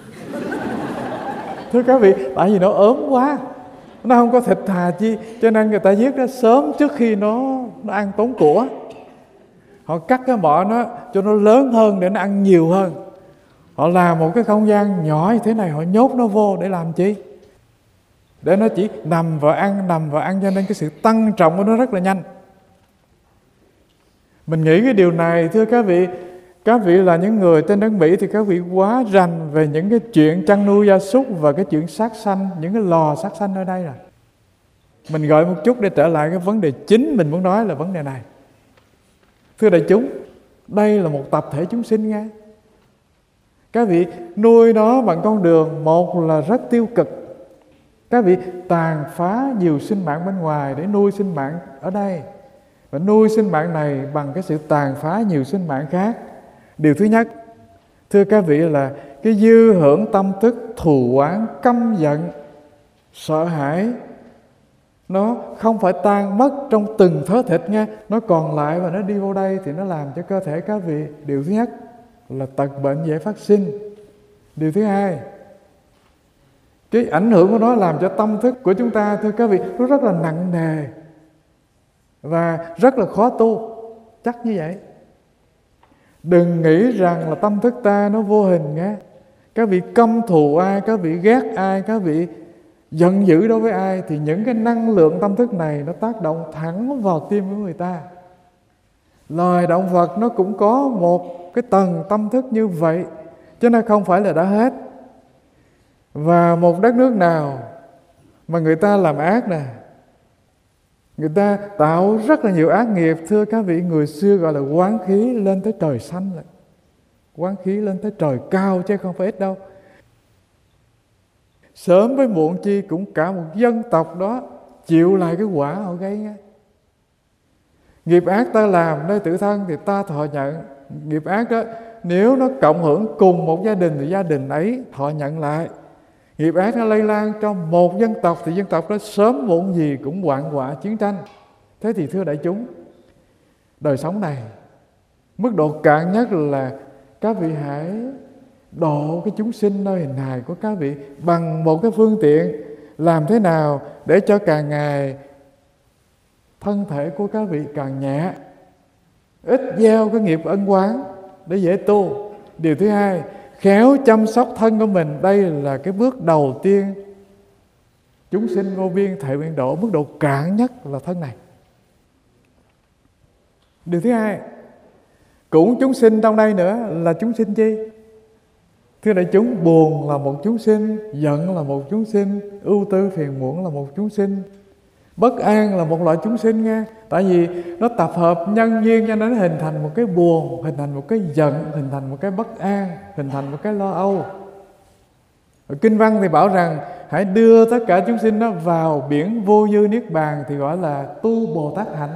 Thưa các vị, tại vì nó ốm quá, nó không có thịt thà chi, cho nên người ta giết nó sớm trước khi nó nó ăn tốn của. Họ cắt cái mỏ nó cho nó lớn hơn để nó ăn nhiều hơn. Họ làm một cái không gian nhỏ như thế này, họ nhốt nó vô để làm chi? Để nó chỉ nằm và ăn, nằm và ăn, cho nên cái sự tăng trọng của nó rất là nhanh. Mình nghĩ cái điều này, thưa các vị, các vị là những người trên đất Mỹ thì các vị quá rành về những cái chuyện chăn nuôi gia súc và cái chuyện sát sanh, những cái lò sát sanh ở đây rồi. Mình gọi một chút để trở lại cái vấn đề chính mình muốn nói là vấn đề này. Thưa đại chúng, đây là một tập thể chúng sinh nghe. Các vị nuôi nó bằng con đường, một là rất tiêu cực. Các vị tàn phá nhiều sinh mạng bên ngoài để nuôi sinh mạng ở đây, và nuôi sinh mạng này bằng cái sự tàn phá nhiều sinh mạng khác. Điều thứ nhất, thưa các vị, là cái dư hưởng tâm thức thù oán, căm giận, sợ hãi, nó không phải tan mất trong từng thớ thịt nha, nó còn lại và nó đi vô đây thì nó làm cho cơ thể các vị, điều thứ nhất là tật bệnh dễ phát sinh. Điều thứ hai, cái ảnh hưởng của nó làm cho tâm thức của chúng ta, thưa các vị, nó rất là nặng nề và rất là khó tu, chắc như vậy. Đừng nghĩ rằng là tâm thức ta nó vô hình nghe. Các vị căm thù ai, các vị ghét ai, các vị giận dữ đối với ai, thì những cái năng lượng tâm thức này nó tác động thẳng vào tim của người ta. Loài động vật nó cũng có một cái tầng tâm thức như vậy, chứ nó không phải là đã hết. Và một đất nước nào mà người ta làm ác nè, người ta tạo rất là nhiều ác nghiệp, thưa các vị, người xưa gọi là oán khí lên tới trời xanh rồi. Oán khí lên tới trời cao chứ không phải ít đâu. Sớm với muộn chi cũng cả một dân tộc đó chịu lại cái quả họ gây nghe. Nghiệp ác ta làm nơi tự thân thì ta thọ nhận. Nghiệp ác đó, nếu nó cộng hưởng cùng một gia đình thì gia đình ấy thọ nhận lại. Nghiệp ác nó lây lan cho một dân tộc thì dân tộc đó sớm muộn gì cũng hoạn họa chiến tranh. Thế thì thưa đại chúng, đời sống này mức độ cạn nhất là các vị hãy độ cái chúng sinh nơi hình hài của các vị bằng một cái phương tiện làm thế nào để cho càng ngày thân thể của các vị càng nhẹ, ít gieo cái nghiệp ân oán để dễ tu. Điều thứ hai, khéo chăm sóc thân của mình. Đây là cái bước đầu tiên. Chúng sinh vô biên thệ nguyện độ, mức độ cạn nhất là thân này. Điều thứ hai, cũng chúng sinh trong đây nữa là chúng sinh chi? Thưa đại chúng, buồn là một chúng sinh, giận là một chúng sinh, ưu tư phiền muộn là một chúng sinh, bất an là một loại chúng sinh nghe. Tại vì nó tập hợp nhân duyên cho nó hình thành một cái buồn, hình thành một cái giận, hình thành một cái bất an, hình thành một cái lo âu. Ở Kinh văn thì bảo rằng hãy đưa tất cả chúng sinh đó vào biển vô dư niết bàn, thì gọi là tu Bồ Tát hạnh.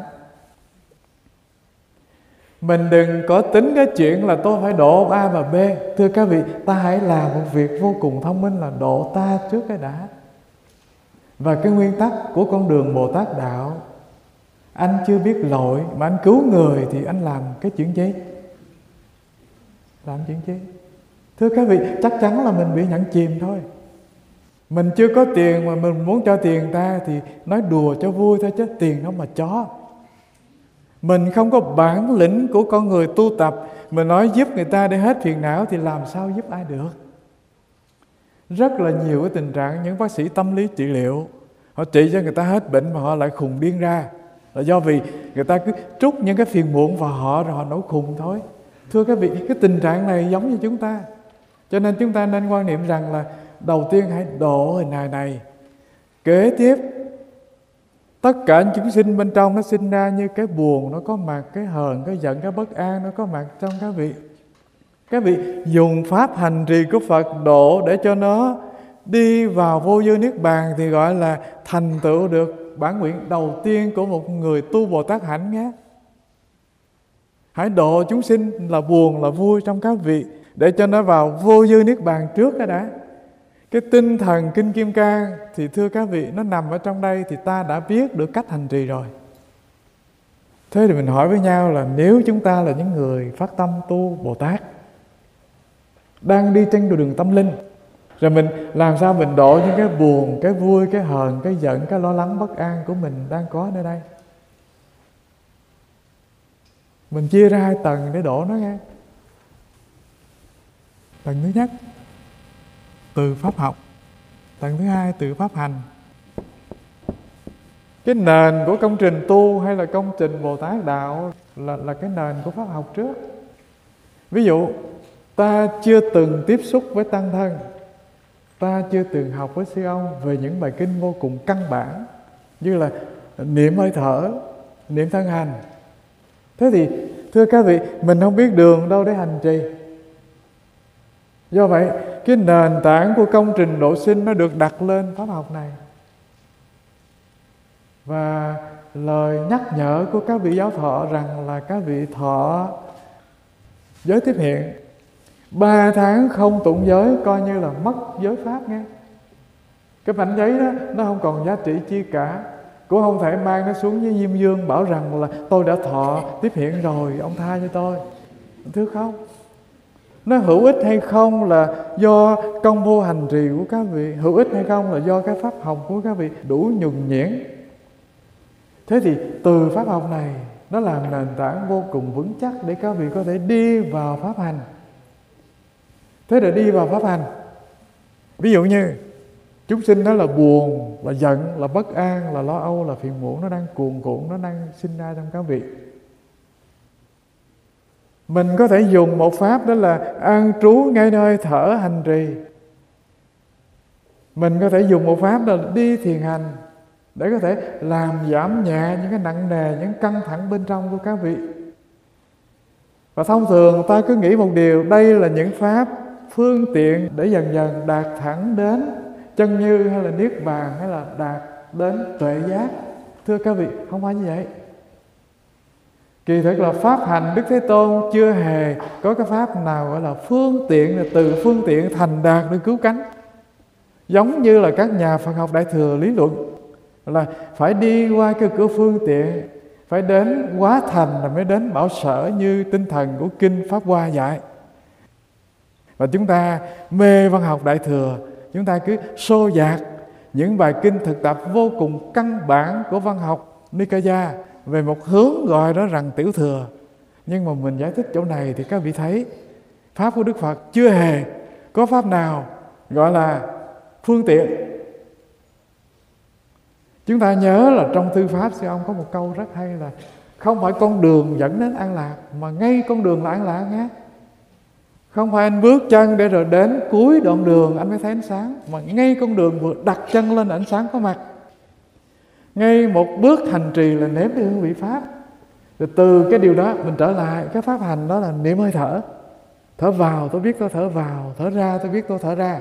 Mình đừng có tính cái chuyện là tôi phải độ A và B. Thưa các vị, ta hãy làm một việc vô cùng thông minh là độ ta trước cái đã. Và cái nguyên tắc của con đường Bồ Tát đạo, anh chưa biết lỗi mà anh cứu người thì anh làm cái chuyện gì? Làm chuyện gì? Thưa các vị, chắc chắn là mình bị nhận chìm thôi. Mình chưa có tiền mà mình muốn cho tiền ta thì nói đùa cho vui thôi, chứ tiền đâu mà cho. Mình không có bản lĩnh của con người tu tập, mình nói giúp người ta để hết phiền não thì làm sao giúp ai được? Rất là nhiều cái tình trạng những bác sĩ tâm lý trị liệu, họ trị cho người ta hết bệnh mà họ lại khùng điên ra, là do vì người ta cứ trút những cái phiền muộn vào họ rồi họ nổi khùng thôi. Thưa các vị, cái tình trạng này giống như chúng ta. Cho nên chúng ta nên quan niệm rằng là đầu tiên hãy độ hình hài này. Kế tiếp, tất cả chúng sinh bên trong nó sinh ra như cái buồn nó có mặt, cái hờn, cái giận, cái bất an nó có mặt trong các vị. Các vị dùng pháp hành trì của Phật độ để cho nó đi vào vô vi niết bàn thì gọi là thành tựu được bản nguyện đầu tiên của một người tu Bồ Tát hạnh nhé. Hãy độ chúng sinh là buồn là vui trong các vị để cho nó vào vô vi niết bàn trước cái đã. Cái tinh thần Kinh Kim Cang thì thưa các vị, nó nằm ở trong đây thì ta đã biết được cách hành trì rồi. Thế thì mình hỏi với nhau là nếu chúng ta là những người phát tâm tu Bồ Tát, đang đi trên đường tâm linh, rồi mình làm sao mình độ những cái buồn, cái vui, cái hờn, cái giận, cái lo lắng, bất an của mình đang có nơi đây. Mình chia ra hai tầng để độ nó nghe. Tầng thứ nhất, từ pháp học. Tầng thứ hai, từ pháp hành. Cái nền của công trình tu hay là công trình Bồ Tát Đạo là, là cái nền của pháp học trước. Ví dụ, ta chưa từng tiếp xúc với tăng thân, ta chưa từng học với sư ông về những bài kinh vô cùng căn bản như là niệm hơi thở, niệm thân hành. Thế thì thưa các vị, mình không biết đường đâu để hành trì. Do vậy, cái nền tảng của công trình độ sinh nó được đặt lên pháp học này. Và lời nhắc nhở của các vị giáo thọ rằng là các vị thọ giới tiếp hiện, ba tháng không tụng giới coi như là mất giới pháp nghe. Cái mảnh giấy đó nó không còn giá trị chi cả, cũng không thể mang nó xuống với Diêm Dương bảo rằng là tôi đã thọ tiếp hiện rồi, ông tha cho tôi. Thưa không, nó hữu ích hay không là do công vô hành trì của các vị, hữu ích hay không là do cái pháp học của các vị đủ nhuần nhuyễn. Thế thì từ pháp học này nó làm nền tảng vô cùng vững chắc để các vị có thể đi vào pháp hành. Thế để đi vào pháp hành, ví dụ như chúng sinh đó là buồn, là giận, là bất an, là lo âu, là phiền muộn, nó đang cuồn cuộn, nó đang sinh ra trong các vị. Mình có thể dùng một pháp đó là an trú ngay nơi thở hành trì. Mình có thể dùng một pháp là đi thiền hành để có thể làm giảm nhẹ những cái nặng nề, những căng thẳng bên trong của các vị. Và thông thường ta cứ nghĩ một điều, đây là những pháp phương tiện để dần dần đạt thẳng đến chân như hay là niết bàn hay là đạt đến tuệ giác. Thưa các vị, không phải như vậy. Kỳ thực là pháp hành Đức Thế Tôn chưa hề có cái pháp nào gọi là phương tiện, là từ phương tiện thành đạt được cứu cánh. Giống như là các nhà Phật học Đại Thừa lý luận là phải đi qua cái cửa phương tiện, phải đến quá thành là mới đến bảo sở, như tinh thần của Kinh Pháp Hoa dạy. Và chúng ta mê văn học Đại Thừa, chúng ta cứ xô dạt những bài kinh thực tập vô cùng căn bản của văn học Nikaya về một hướng gọi đó rằng tiểu thừa. Nhưng mà mình giải thích chỗ này thì các vị thấy pháp của Đức Phật chưa hề có pháp nào gọi là phương tiện. Chúng ta nhớ là trong thư pháp sư ông có một câu rất hay là không phải con đường dẫn đến an lạc, mà ngay con đường là an lạc nhé. Không phải anh bước chân để rồi đến cuối đoạn đường anh mới thấy ánh sáng, mà ngay con đường vừa đặt chân lên ánh sáng có mặt. Ngay một bước hành trì là nếm cái hương vị pháp. Rồi từ cái điều đó mình trở lại cái pháp hành đó là niệm hơi thở. Thở vào tôi biết tôi thở vào, thở ra tôi biết tôi thở ra.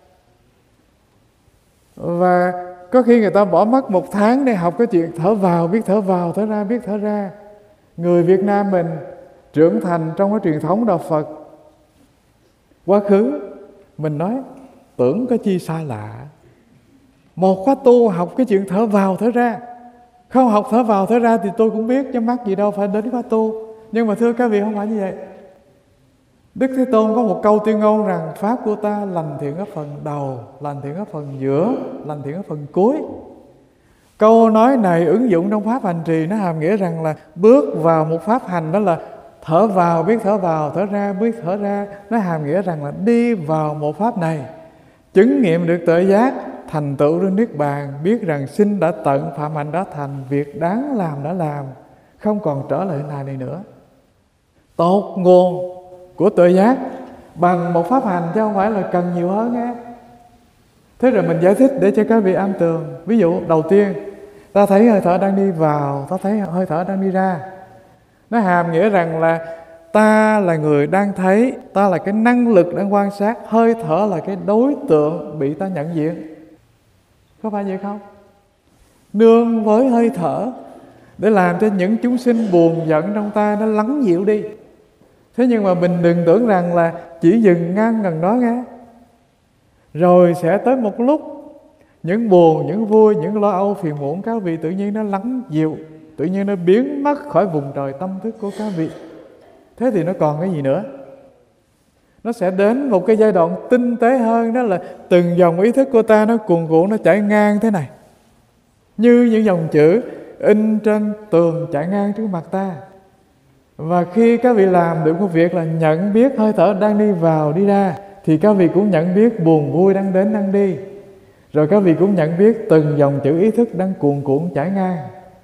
Và có khi người ta bỏ mất một tháng để học cái chuyện thở vào biết thở vào, thở ra biết thở ra. Người Việt Nam mình trưởng thành trong cái truyền thống đạo Phật quá khứ, mình nói tưởng có chi xa lạ. Một khóa tu học cái chuyện thở vào thở ra, không học thở vào thở ra thì tôi cũng biết, chứ mắc gì đâu phải đến khóa tu. Nhưng mà thưa các vị, không phải như vậy. Đức Thế Tôn có một câu tuyên ngôn rằng pháp của ta lành thiện ở phần đầu, lành thiện ở phần giữa, lành thiện ở phần cuối. Câu nói này ứng dụng trong pháp hành trì, nó hàm nghĩa rằng là bước vào một pháp hành đó là thở vào biết thở vào, thở ra biết thở ra. Nó hàm nghĩa rằng là đi vào một pháp này chứng nghiệm được tuệ giác, thành tựu được niết bàn, biết rằng sinh đã tận, phạm hạnh đã thành, việc đáng làm đã làm, không còn trở lại này này nữa. Tột nguồn của tuệ giác bằng một pháp hành, chứ không phải là cần nhiều hơn nghe. Thế rồi mình giải thích để cho các vị am tường. Ví dụ đầu tiên, ta thấy hơi thở đang đi vào, ta thấy hơi thở đang đi ra. Nó hàm nghĩa rằng là ta là người đang thấy, ta là cái năng lực đang quan sát, hơi thở là cái đối tượng bị ta nhận diện. Có phải vậy không? Nương với hơi thở để làm cho những chúng sinh buồn giận trong ta nó lắng dịu đi. Thế nhưng mà mình đừng tưởng rằng là chỉ dừng ngang gần đó nghe. Rồi sẽ tới một lúc những buồn, những vui, những lo âu phiền muộn các vị tự nhiên nó lắng dịu, tự nhiên nó biến mất khỏi vùng trời tâm thức của các vị. Thế thì nó còn cái gì nữa? Nó sẽ đến một cái giai đoạn tinh tế hơn, đó là từng dòng ý thức của ta nó cuồn cuộn, nó chảy ngang thế này, như những dòng chữ in trên tường chảy ngang trước mặt ta. Và khi các vị làm được một việc là nhận biết hơi thở đang đi vào đi ra, thì các vị cũng nhận biết buồn vui đang đến đang đi. Rồi các vị cũng nhận biết từng dòng chữ ý thức đang cuồn cuộn chảy ngang.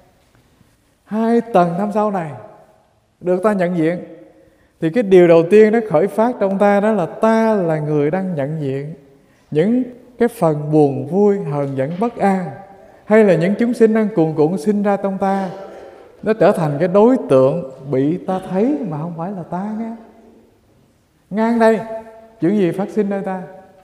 Hai tầng thâm sâu này được ta nhận diện, thì cái điều đầu tiên nó khởi phát trong ta đó là ta là người đang nhận diện những cái phần buồn vui, hờn giận, bất an, hay là những chúng sinh đang cuồn cuộn sinh ra trong ta, nó trở thành cái đối tượng bị ta thấy mà không phải là ta nghe. Ngang đây, chuyện gì phát sinh nơi ta?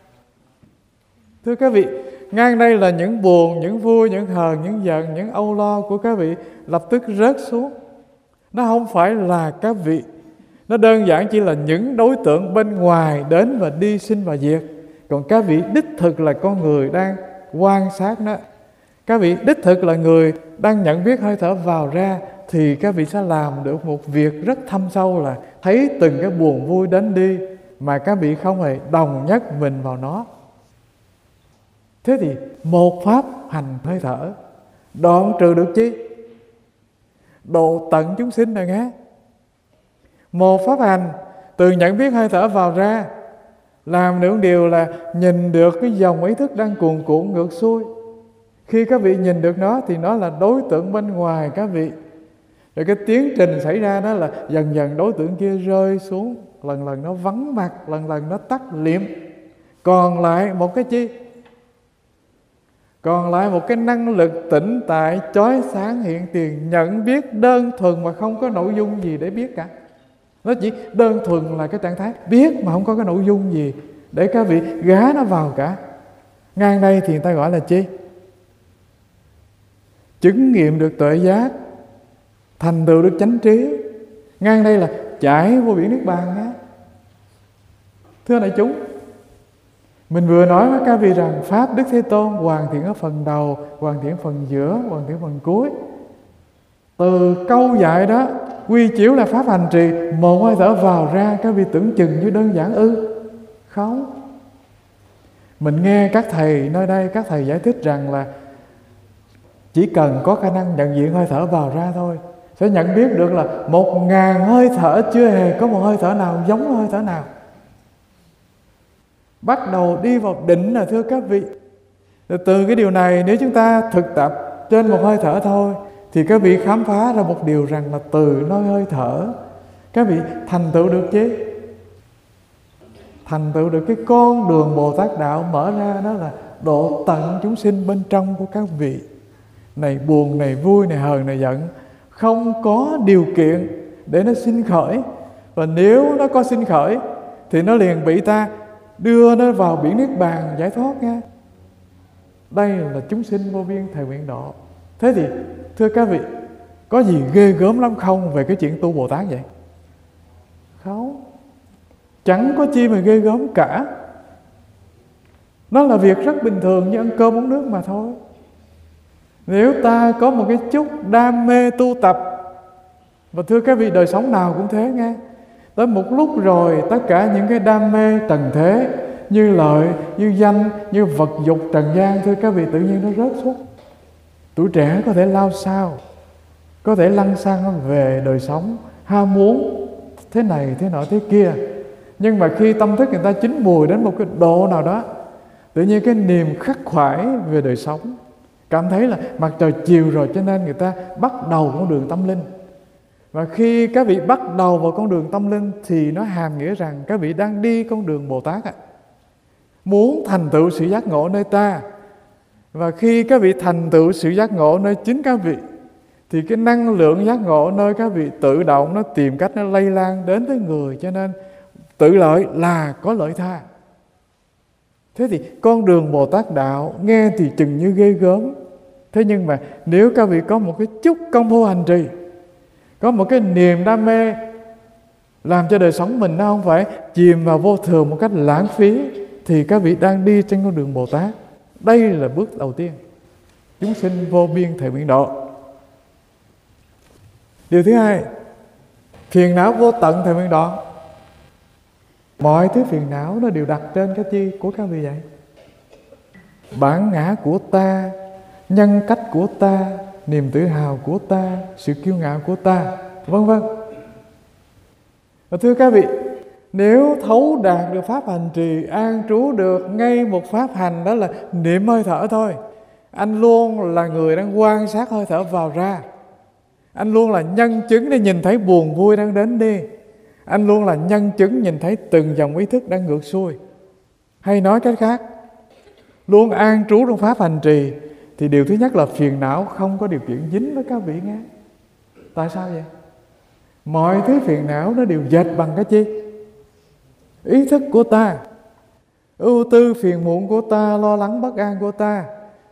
Thưa các vị, ngang đây là những buồn, những vui, những hờn, những giận, những âu lo của các vị lập tức rớt xuống. Nó không phải là các vị, nó đơn giản chỉ là những đối tượng bên ngoài đến và đi, sinh và diệt. Còn các vị đích thực là con người đang quan sát nó. Các vị đích thực là người đang nhận biết hơi thở vào ra, thì các vị sẽ làm được một việc rất thâm sâu là thấy từng cái buồn vui đến đi, mà các vị không hề đồng nhất mình vào nó. Thế thì một pháp hành hơi thở đoạn trừ được chi? Độ tận chúng sinh rồi nghe. Một pháp hành từ nhận biết hơi thở vào ra, làm được điều là nhìn được cái dòng ý thức đang cuồn cuộn ngược xuôi. Khi các vị nhìn được nó thì nó là đối tượng bên ngoài các vị. Rồi cái tiến trình xảy ra đó là dần dần đối tượng kia rơi xuống, lần lần nó vắng mặt, lần lần nó tắt liệm. Còn lại một cái chi? Còn lại một cái năng lực tĩnh tại, chói sáng hiện tiền, nhận biết đơn thuần mà không có nội dung gì để biết cả. Nó chỉ đơn thuần là cái trạng thái biết mà không có cái nội dung gì để các vị gá nó vào cả. Ngang đây thì người ta gọi là chi? Chứng nghiệm được tuệ giác, thành tựu được chánh trí. Ngang đây là chảy vô biển niết bàn á. Thưa đại chúng, mình vừa nói với các vị rằng Pháp Đức Thế Tôn hoàn thiện ở phần đầu, hoàn thiện phần giữa, hoàn thiện phần cuối. Từ câu dạy đó, quy chiếu là pháp hành trì, một hơi thở vào ra, các vị tưởng chừng như đơn giản ư? Không. Mình nghe các thầy nơi đây, các thầy giải thích rằng là chỉ cần có khả năng nhận diện hơi thở vào ra thôi, sẽ nhận biết được là một ngàn hơi thở chưa hề có một hơi thở nào giống hơi thở nào. Bắt đầu đi vào định là thưa các vị. Rồi từ cái điều này, nếu chúng ta thực tập trên một hơi thở thôi, thì các vị khám phá ra một điều rằng là từ nơi hơi thở các vị thành tựu được chứ? Thành tựu được cái con đường Bồ Tát Đạo mở ra, đó là độ tận chúng sinh bên trong của các vị. Này buồn, này vui, này hờn, này giận, không có điều kiện để nó sinh khởi. Và nếu nó có sinh khởi thì nó liền bị ta đưa nó vào biển niết bàn giải thoát nha. Đây là chúng sinh vô biên thầy nguyện độ. Thế thì thưa các vị, có gì ghê gớm lắm không về cái chuyện tu Bồ Tát vậy? Không, chẳng có chi mà ghê gớm cả. Nó là việc rất bình thường như ăn cơm uống nước mà thôi. Nếu ta có một cái chút đam mê tu tập, và thưa các vị đời sống nào cũng thế nghe, tới một lúc rồi tất cả những cái đam mê trần thế, như lợi, như danh, như vật dục trần gian, thưa các vị, tự nhiên nó rớt xuống. Tuổi trẻ có thể lao sao, có thể lăn xăng về đời sống, ham muốn thế này, thế nọ, thế kia. Nhưng mà khi tâm thức người ta chín mùi đến một cái độ nào đó, Tự nhiên cái niềm khắc khoải về đời sống, cảm thấy là mặt trời chiều rồi cho nên người ta bắt đầu con đường tâm linh. Và khi các vị bắt đầu vào con đường tâm linh thì nó hàm nghĩa rằng các vị đang đi con đường Bồ Tát ạ. Muốn thành tựu sự giác ngộ nơi ta. Và khi các vị thành tựu sự giác ngộ nơi chính các vị thì cái năng lượng giác ngộ nơi các vị tự động nó tìm cách nó lây lan đến với người. Cho nên tự lợi là có lợi tha. Thế thì con đường Bồ Tát đạo nghe thì chừng như ghê gớm. Thế nhưng mà nếu các vị có một cái chút công phu hành trì, có một cái niềm đam mê, làm cho đời sống mình nó không phải chìm vào vô thường một cách lãng phí, thì các vị đang đi trên con đường Bồ Tát. Đây là bước đầu tiên. Chúng sinh vô biên thệ nguyện độ. Điều thứ hai, phiền não vô tận thệ nguyện độ. Mọi thứ phiền não nó đều đặt trên cái chi của các vị vậy? Bản ngã của ta, nhân cách của ta, niềm tự hào của ta, sự kiêu ngạo của ta, vân vân. Và thưa các vị, nếu thấu đạt được pháp hành trì, an trú được ngay một pháp hành, đó là niệm hơi thở thôi, anh luôn là người đang quan sát hơi thở vào ra. Anh luôn là nhân chứng để nhìn thấy buồn vui đang đến đi. Anh luôn là nhân chứng nhìn thấy từng dòng ý thức đang ngược xuôi. Hay nói cách khác, luôn an trú trong pháp hành trì, thì điều thứ nhất là phiền não không có điều kiện dính với các vị nghe. Tại sao vậy? Mọi thứ phiền não nó đều dệt bằng cái chi? Ý thức của ta, ưu tư phiền muộn của ta, lo lắng bất an của ta.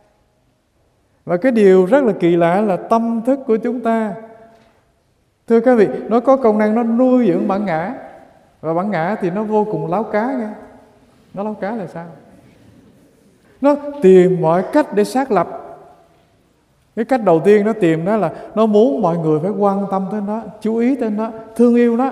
Và cái điều rất là kỳ lạ là tâm thức của chúng ta, thưa các vị, nó có công năng nó nuôi dưỡng bản ngã. Và bản ngã thì nó vô cùng láo cá nghe. Nó láo cá là sao? Nó tìm mọi cách để xác lập. Cái cách đầu tiên nó tìm đó là nó muốn mọi người phải quan tâm tới nó, chú ý tới nó, thương yêu nó.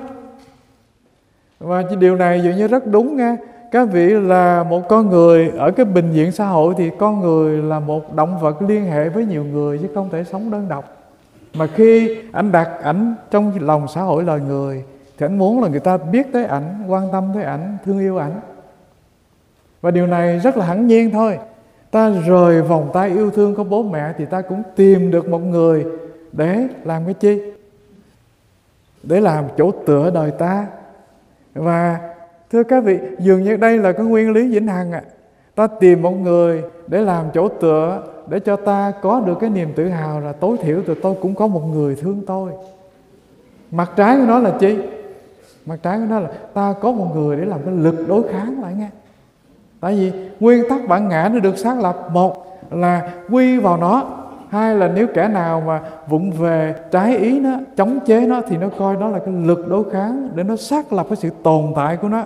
Và điều này dường như rất đúng nghe. Các vị là một con người ở cái bình diện xã hội thì con người là một động vật liên hệ với nhiều người chứ không thể sống đơn độc. Mà khi anh đặt ảnh trong lòng xã hội loài người thì anh muốn là người ta biết tới ảnh, quan tâm tới ảnh, thương yêu ảnh. Và điều này rất là hẳn nhiên thôi. Ta rời vòng tay yêu thương của bố mẹ thì ta cũng tìm được một người để làm cái chi? Để làm chỗ tựa đời ta. Và thưa các vị, dường như đây là cái nguyên lý vĩnh hằng ạ. À. Ta tìm một người để làm chỗ tựa, để cho ta có được cái niềm tự hào là tối thiểu từ tôi cũng có một người thương tôi. Mặt trái của nó là chi? Mặt trái của nó là ta có một người để làm cái lực đối kháng lại nghe. Tại vì nguyên tắc bản ngã nó được xác lập, một là quy vào nó, hai là nếu kẻ nào mà vụng về trái ý nó, chống chế nó thì nó coi đó là cái lực đối kháng để nó xác lập cái sự tồn tại của nó.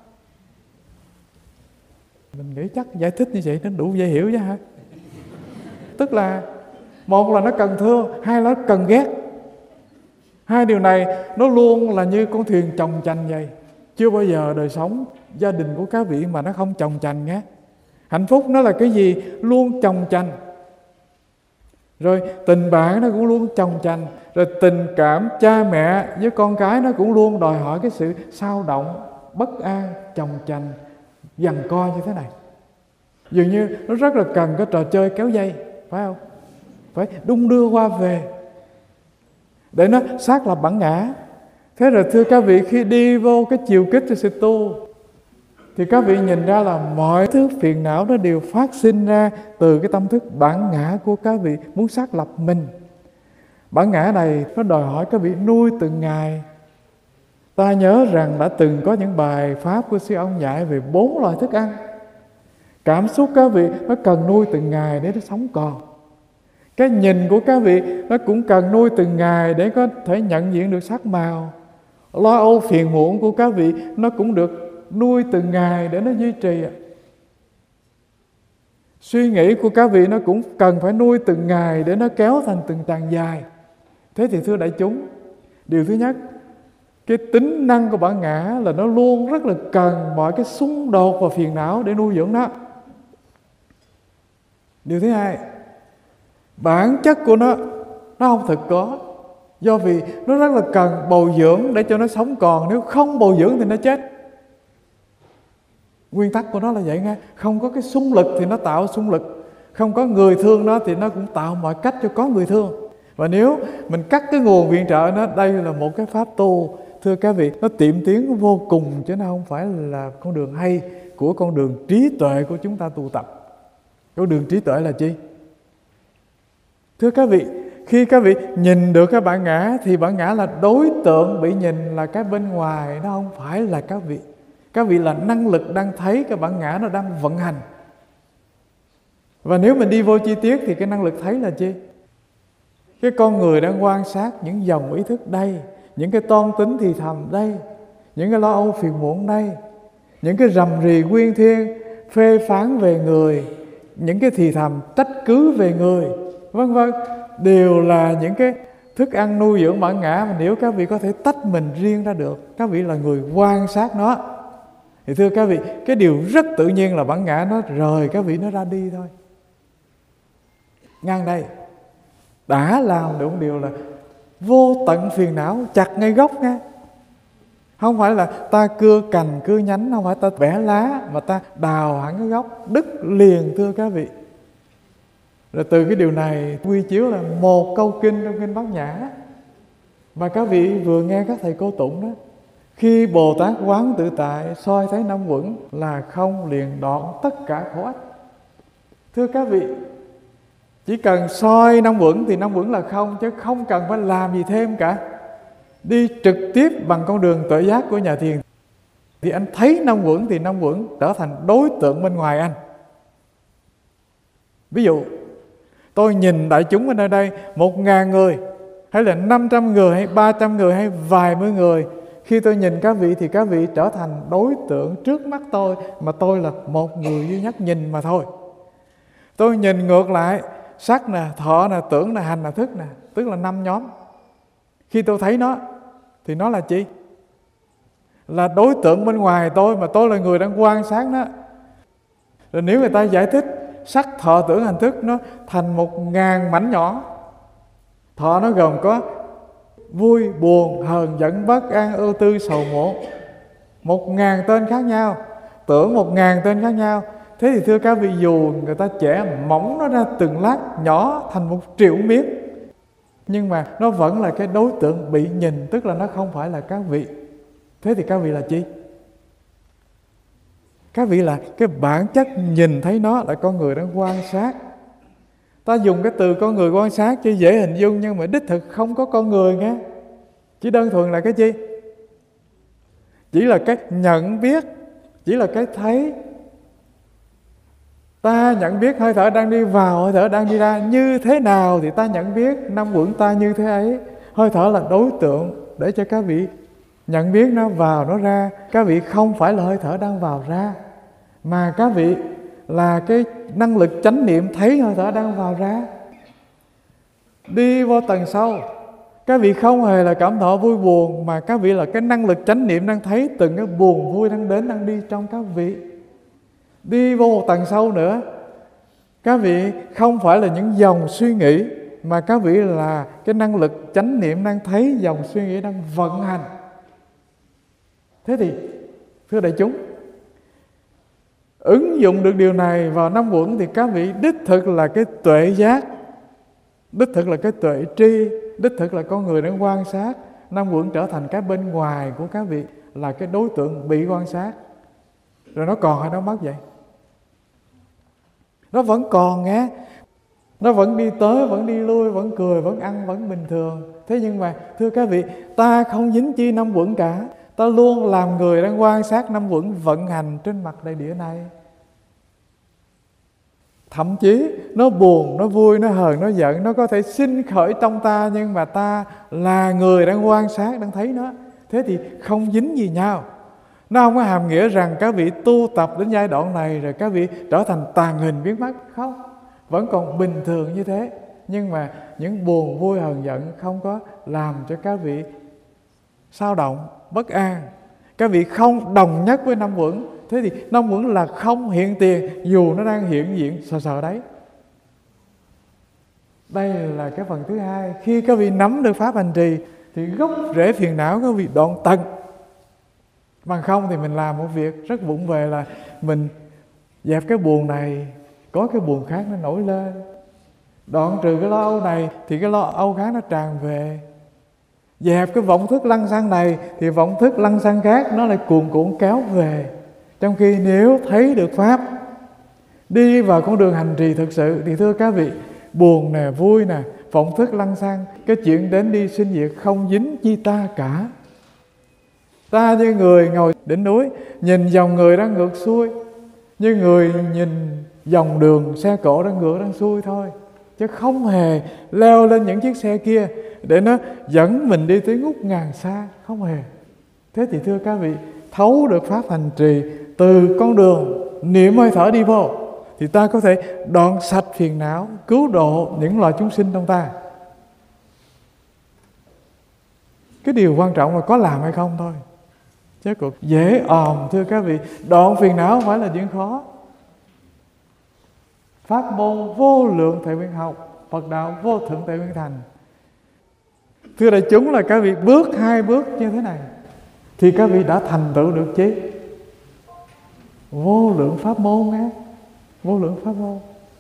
Mình nghĩ chắc giải thích như vậy nó đủ dễ hiểu chứ hả? Tức là một là nó cần thương, hai là nó cần ghét. Hai điều này nó luôn là như con thuyền chồng chành vậy. Chưa bao giờ đời sống gia đình của các vị mà nó không chồng chành nhé. Hạnh phúc nó là cái gì? Luôn chồng chành. Rồi tình bạn nó cũng luôn chồng chành. Rồi tình cảm cha mẹ với con cái nó cũng luôn đòi hỏi cái sự xao động, bất an, chồng chành, giằng co như thế này. Dường như nó rất là cần cái trò chơi kéo dây, phải không? Phải đung đưa qua về để nó xác lập bản ngã. Thế rồi thưa các vị, khi đi vô cái chiều kích cho sự tu thì các vị nhìn ra là mọi thứ phiền não nó đều phát sinh ra từ cái tâm thức bản ngã của các vị muốn xác lập mình. Bản ngã này nó đòi hỏi các vị nuôi từng ngày. Ta nhớ rằng đã từng có những bài pháp của sư ông dạy về bốn loại thức ăn. Cảm xúc các vị nó cần nuôi từng ngày để nó sống còn. Cái nhìn của các vị nó cũng cần nuôi từng ngày để có thể nhận diện được sắc màu. Lo âu phiền muộn của các vị nó cũng được nuôi từng ngày để nó duy trì. Suy nghĩ của các vị nó cũng cần phải nuôi từng ngày để nó kéo thành từng tràng dài. Thế thì thưa đại chúng, điều thứ nhất, cái tính năng của bản ngã là nó luôn rất là cần mọi cái xung đột và phiền não để nuôi dưỡng nó. Điều thứ hai, bản chất của nó nó không thực có. Do vì nó rất là cần bồi dưỡng để cho nó sống còn. Nếu không bồi dưỡng thì nó chết. Nguyên tắc của nó là vậy nghe. Không có cái xung lực thì nó tạo xung lực, không có người thương nó thì nó cũng tạo mọi cách cho có người thương. Và nếu mình cắt cái nguồn viện trợ nó, đây là một cái pháp tu, thưa các vị, nó tiệm tiến vô cùng, chứ nó không phải là con đường hay của con đường trí tuệ của chúng ta tu tập. Con đường trí tuệ là chi? Thưa các vị, khi các vị nhìn được cái bản ngã thì bản ngã là đối tượng bị nhìn là cái bên ngoài, nó không phải là các vị. Các vị là năng lực đang thấy cái bản ngã nó đang vận hành. Và nếu mình đi vô chi tiết thì cái năng lực thấy là chi? Cái con người đang quan sát những dòng ý thức đây, những cái toan tính thì thầm đây, những cái lo âu phiền muộn đây, những cái rầm rì quyên thiên phê phán về người, những cái thì thầm trách cứ về người, vân vân, đều là những cái thức ăn nuôi dưỡng bản ngã. Mà nếu các vị có thể tách mình riêng ra được, các vị là người quan sát nó, thì thưa các vị, cái điều rất tự nhiên là bản ngã nó rời các vị, nó ra đi thôi. Ngang đây đã làm được một điều là vô tận phiền não chặt ngay gốc nha. Không phải là ta cưa cành cưa nhánh, không phải ta bẻ lá, mà ta đào hẳn cái gốc, đứt liền, thưa các vị. Rồi từ cái điều này quy chiếu là một câu kinh trong kinh Bát Nhã mà các vị vừa nghe các thầy cô tụng đó: khi Bồ Tát quán tự tại, soi thấy năm uẩn là không, liền đoạn tất cả khổ ách. Thưa các vị, chỉ cần soi năm uẩn thì năm uẩn là không, chứ không cần phải làm gì thêm cả. Đi trực tiếp bằng con đường tuệ giác của nhà thiền thì anh thấy năm uẩn thì năm uẩn trở thành đối tượng bên ngoài anh. Ví dụ tôi nhìn đại chúng ở nơi đây một ngàn người, hay là năm trăm người, hay ba trăm người, hay vài mươi người, khi tôi nhìn các vị thì các vị trở thành đối tượng trước mắt tôi, mà tôi là một người duy nhất nhìn mà thôi. Tôi nhìn ngược lại, sắc nè, thọ nè, tưởng nè, hành nè, thức nè, tức là năm nhóm. Khi tôi thấy nó thì nó là chi? Là đối tượng bên ngoài tôi, mà tôi là người đang quan sát nó. Rồi nếu người ta giải thích sắc, thọ, tưởng, hành, thức nó thành một ngàn mảnh nhỏ. Thọ nó gồm có vui, buồn, hờn, giận, bất an, ưu tư, sầu muộn, một ngàn tên khác nhau. Tưởng một ngàn tên khác nhau. Thế thì thưa các vị, dù người ta trẻ mỏng nó ra từng lát nhỏ thành một triệu miếng, nhưng mà nó vẫn là cái đối tượng bị nhìn, tức là nó không phải là các vị. Thế thì các vị là chi? Các vị là cái bản chất nhìn thấy nó, là con người đang quan sát. Ta dùng cái từ con người quan sát cho dễ hình dung, nhưng mà đích thực không có con người nghe. Chỉ đơn thuần là cái chi? Chỉ là cái nhận biết, chỉ là cái thấy. Ta nhận biết hơi thở đang đi vào, hơi thở đang đi ra như thế nào thì ta nhận biết năm uẩn ta như thế ấy. Hơi thở là đối tượng để cho các vị nhận biết nó vào, nó ra. Các vị không phải là hơi thở đang vào ra, mà các vị là cái năng lực chánh niệm thấy hơi thở đang vào ra. Đi vô tầng sâu, các vị không hề là cảm thọ vui buồn, mà các vị là cái năng lực chánh niệm đang thấy từng cái buồn vui đang đến, đang đi trong các vị. Đi vô một tầng sâu nữa, các vị không phải là những dòng suy nghĩ, mà các vị là cái năng lực chánh niệm đang thấy dòng suy nghĩ đang vận hành. Thế thì thưa đại chúng, ứng dụng được điều này vào năm uẩn thì các vị đích thực là cái tuệ giác, đích thực là cái tuệ tri, đích thực là con người đang quan sát. Năm uẩn trở thành cái bên ngoài của các vị, là cái đối tượng bị quan sát. Rồi nó còn hay nó mất vậy? Nó vẫn còn nghe. Nó vẫn đi tới, vẫn đi lui, vẫn cười, vẫn ăn, vẫn bình thường. Thế nhưng mà thưa các vị, ta không dính chi năm uẩn cả. Ta luôn làm người đang quan sát năm uẩn vận hành trên mặt đại địa này. Thậm chí nó buồn, nó vui, nó hờn, nó giận, nó có thể sinh khởi trong ta, nhưng mà ta là người đang quan sát, đang thấy nó. Thế thì không dính gì nhau. Nó không có hàm nghĩa rằng các vị tu tập đến giai đoạn này rồi các vị trở thành tàn hình biến mất. Không, vẫn còn bình thường như thế. Nhưng mà những buồn, vui, hờn, giận không có làm cho các vị xao động, bất an. Các vị không đồng nhất với năm uẩn. Thế thì năm uẩn là không hiện tiền, dù nó đang hiện diện sờ sờ đấy. Đây là cái phần thứ hai. Khi các vị nắm được pháp hành trì thì gốc rễ phiền não các vị đoạn tận. Bằng không thì mình làm một việc rất vụng về là mình dẹp cái buồn này, có cái buồn khác nó nổi lên. Đoạn trừ cái lo âu này thì cái lo âu khác nó tràn về. Dẹp cái vọng thức lăng xăng này thì vọng thức lăng xăng khác nó lại cuồn cuộn kéo về. Trong khi nếu thấy được Pháp, đi vào con đường hành trì thực sự thì thưa các vị, buồn nè, vui nè, vọng thức lăng xăng, cái chuyện đến đi sinh diệt không dính chi ta cả. Ta như người ngồi đỉnh núi, nhìn dòng người đang ngược xuôi, như người nhìn dòng đường xe cộ đang ngược đang xuôi thôi, chứ không hề leo lên những chiếc xe kia để nó dẫn mình đi tới ngút ngàn xa, không hề. Thế thì thưa các vị, thấu được pháp hành trì từ con đường niệm hơi thở đi vô thì ta có thể đoạn sạch phiền não, cứu độ những loài chúng sinh trong ta. Cái điều quan trọng là có làm hay không thôi, chứ cuộc dễ òm thưa các vị. Đoạn phiền não không phải là chuyện khó. Pháp môn vô lượng thệ nguyện học, Phật đạo vô thượng tệ nguyện thành. Thưa đại chúng, là các vị bước hai bước như thế này thì các vị đã thành tựu được chí vô lượng pháp môn á, vô lượng pháp môn.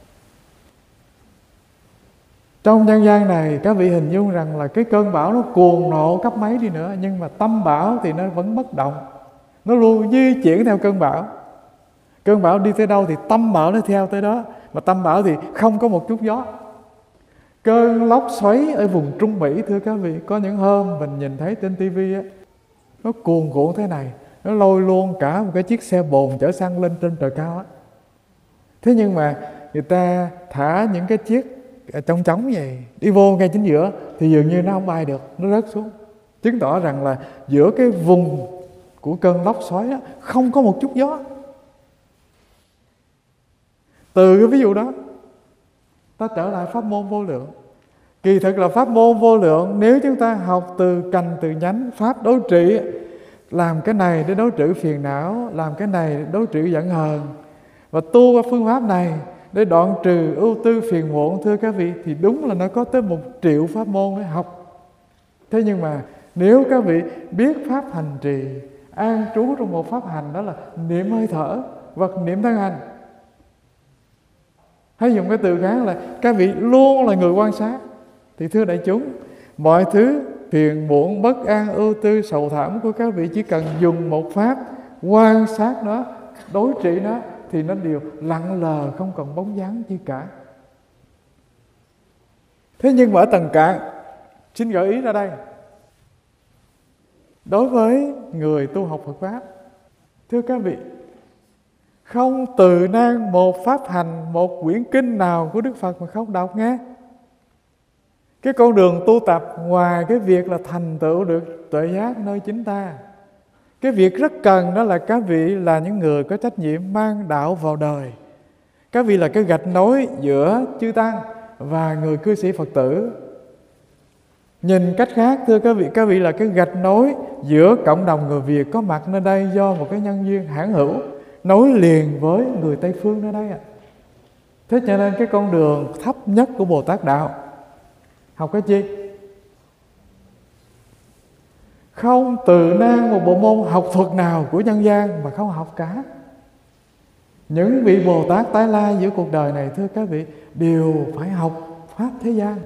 Trong nhân gian này các vị hình dung rằng là cái cơn bão nó cuồng nộ cấp mấy đi nữa, nhưng mà tâm bão thì nó vẫn bất động, nó luôn di chuyển theo cơn bão. Cơn bão đi tới đâu thì tâm bão nó theo tới đó, mà tâm bão thì không có một chút gió. Cơn lốc xoáy ở vùng Trung Mỹ thưa các vị, có những hôm mình nhìn thấy trên tivi á, nó cuồn cuộn thế này, nó lôi luôn cả một cái chiếc xe bồn chở xăng lên trên trời cao á. Thế nhưng mà người ta thả những cái chiếc trong trống vậy đi vô ngay chính giữa thì dường như nó không bay được, nó rớt xuống, chứng tỏ rằng là giữa cái vùng của cơn lốc xoáy á, không có một chút gió. Từ cái ví dụ đó ta trở lại pháp môn vô lượng. Kỳ thực là pháp môn vô lượng, nếu chúng ta học từ cành từ nhánh, pháp đối trị, làm cái này để đối trị phiền não, làm cái này để đối trị giận hờn, và tu qua phương pháp này để đoạn trừ ưu tư phiền muộn thưa các vị, thì đúng là nó có tới một triệu pháp môn để học. Thế nhưng mà nếu các vị biết pháp hành trì, an trú trong một pháp hành, đó là niệm hơi thở và niệm thân hành, hay dùng cái từ khác là các vị luôn là người quan sát, thì thưa đại chúng, mọi thứ phiền muộn, bất an, ưu tư, sầu thảm của các vị chỉ cần dùng một pháp quan sát nó, đối trị nó, thì nó đều lặng lờ, không còn bóng dáng chi cả. Thế nhưng mà ở tầng cạn, xin gợi ý ra đây, đối với người tu học Phật Pháp, thưa các vị, không từ nan một pháp hành, một quyển kinh nào của Đức Phật mà không đọc nghe. Cái con đường tu tập, ngoài cái việc là thành tựu được tuệ giác nơi chính ta, cái việc rất cần đó là các vị là những người có trách nhiệm mang đạo vào đời. Các vị là cái gạch nối giữa chư tăng và người cư sĩ Phật tử. Nhìn cách khác thưa các vị, các vị là cái gạch nối giữa cộng đồng người Việt có mặt nơi đây do một cái nhân duyên hãn hữu, nối liền với người Tây Phương nơi đây ạ. Thế cho nên cái con đường thấp nhất của Bồ Tát Đạo, học cái chi? Không từ nan một bộ môn học thuật nào của nhân gian mà không học cả. Những vị Bồ Tát tái lai giữa cuộc đời này thưa các vị đều phải học pháp thế gian.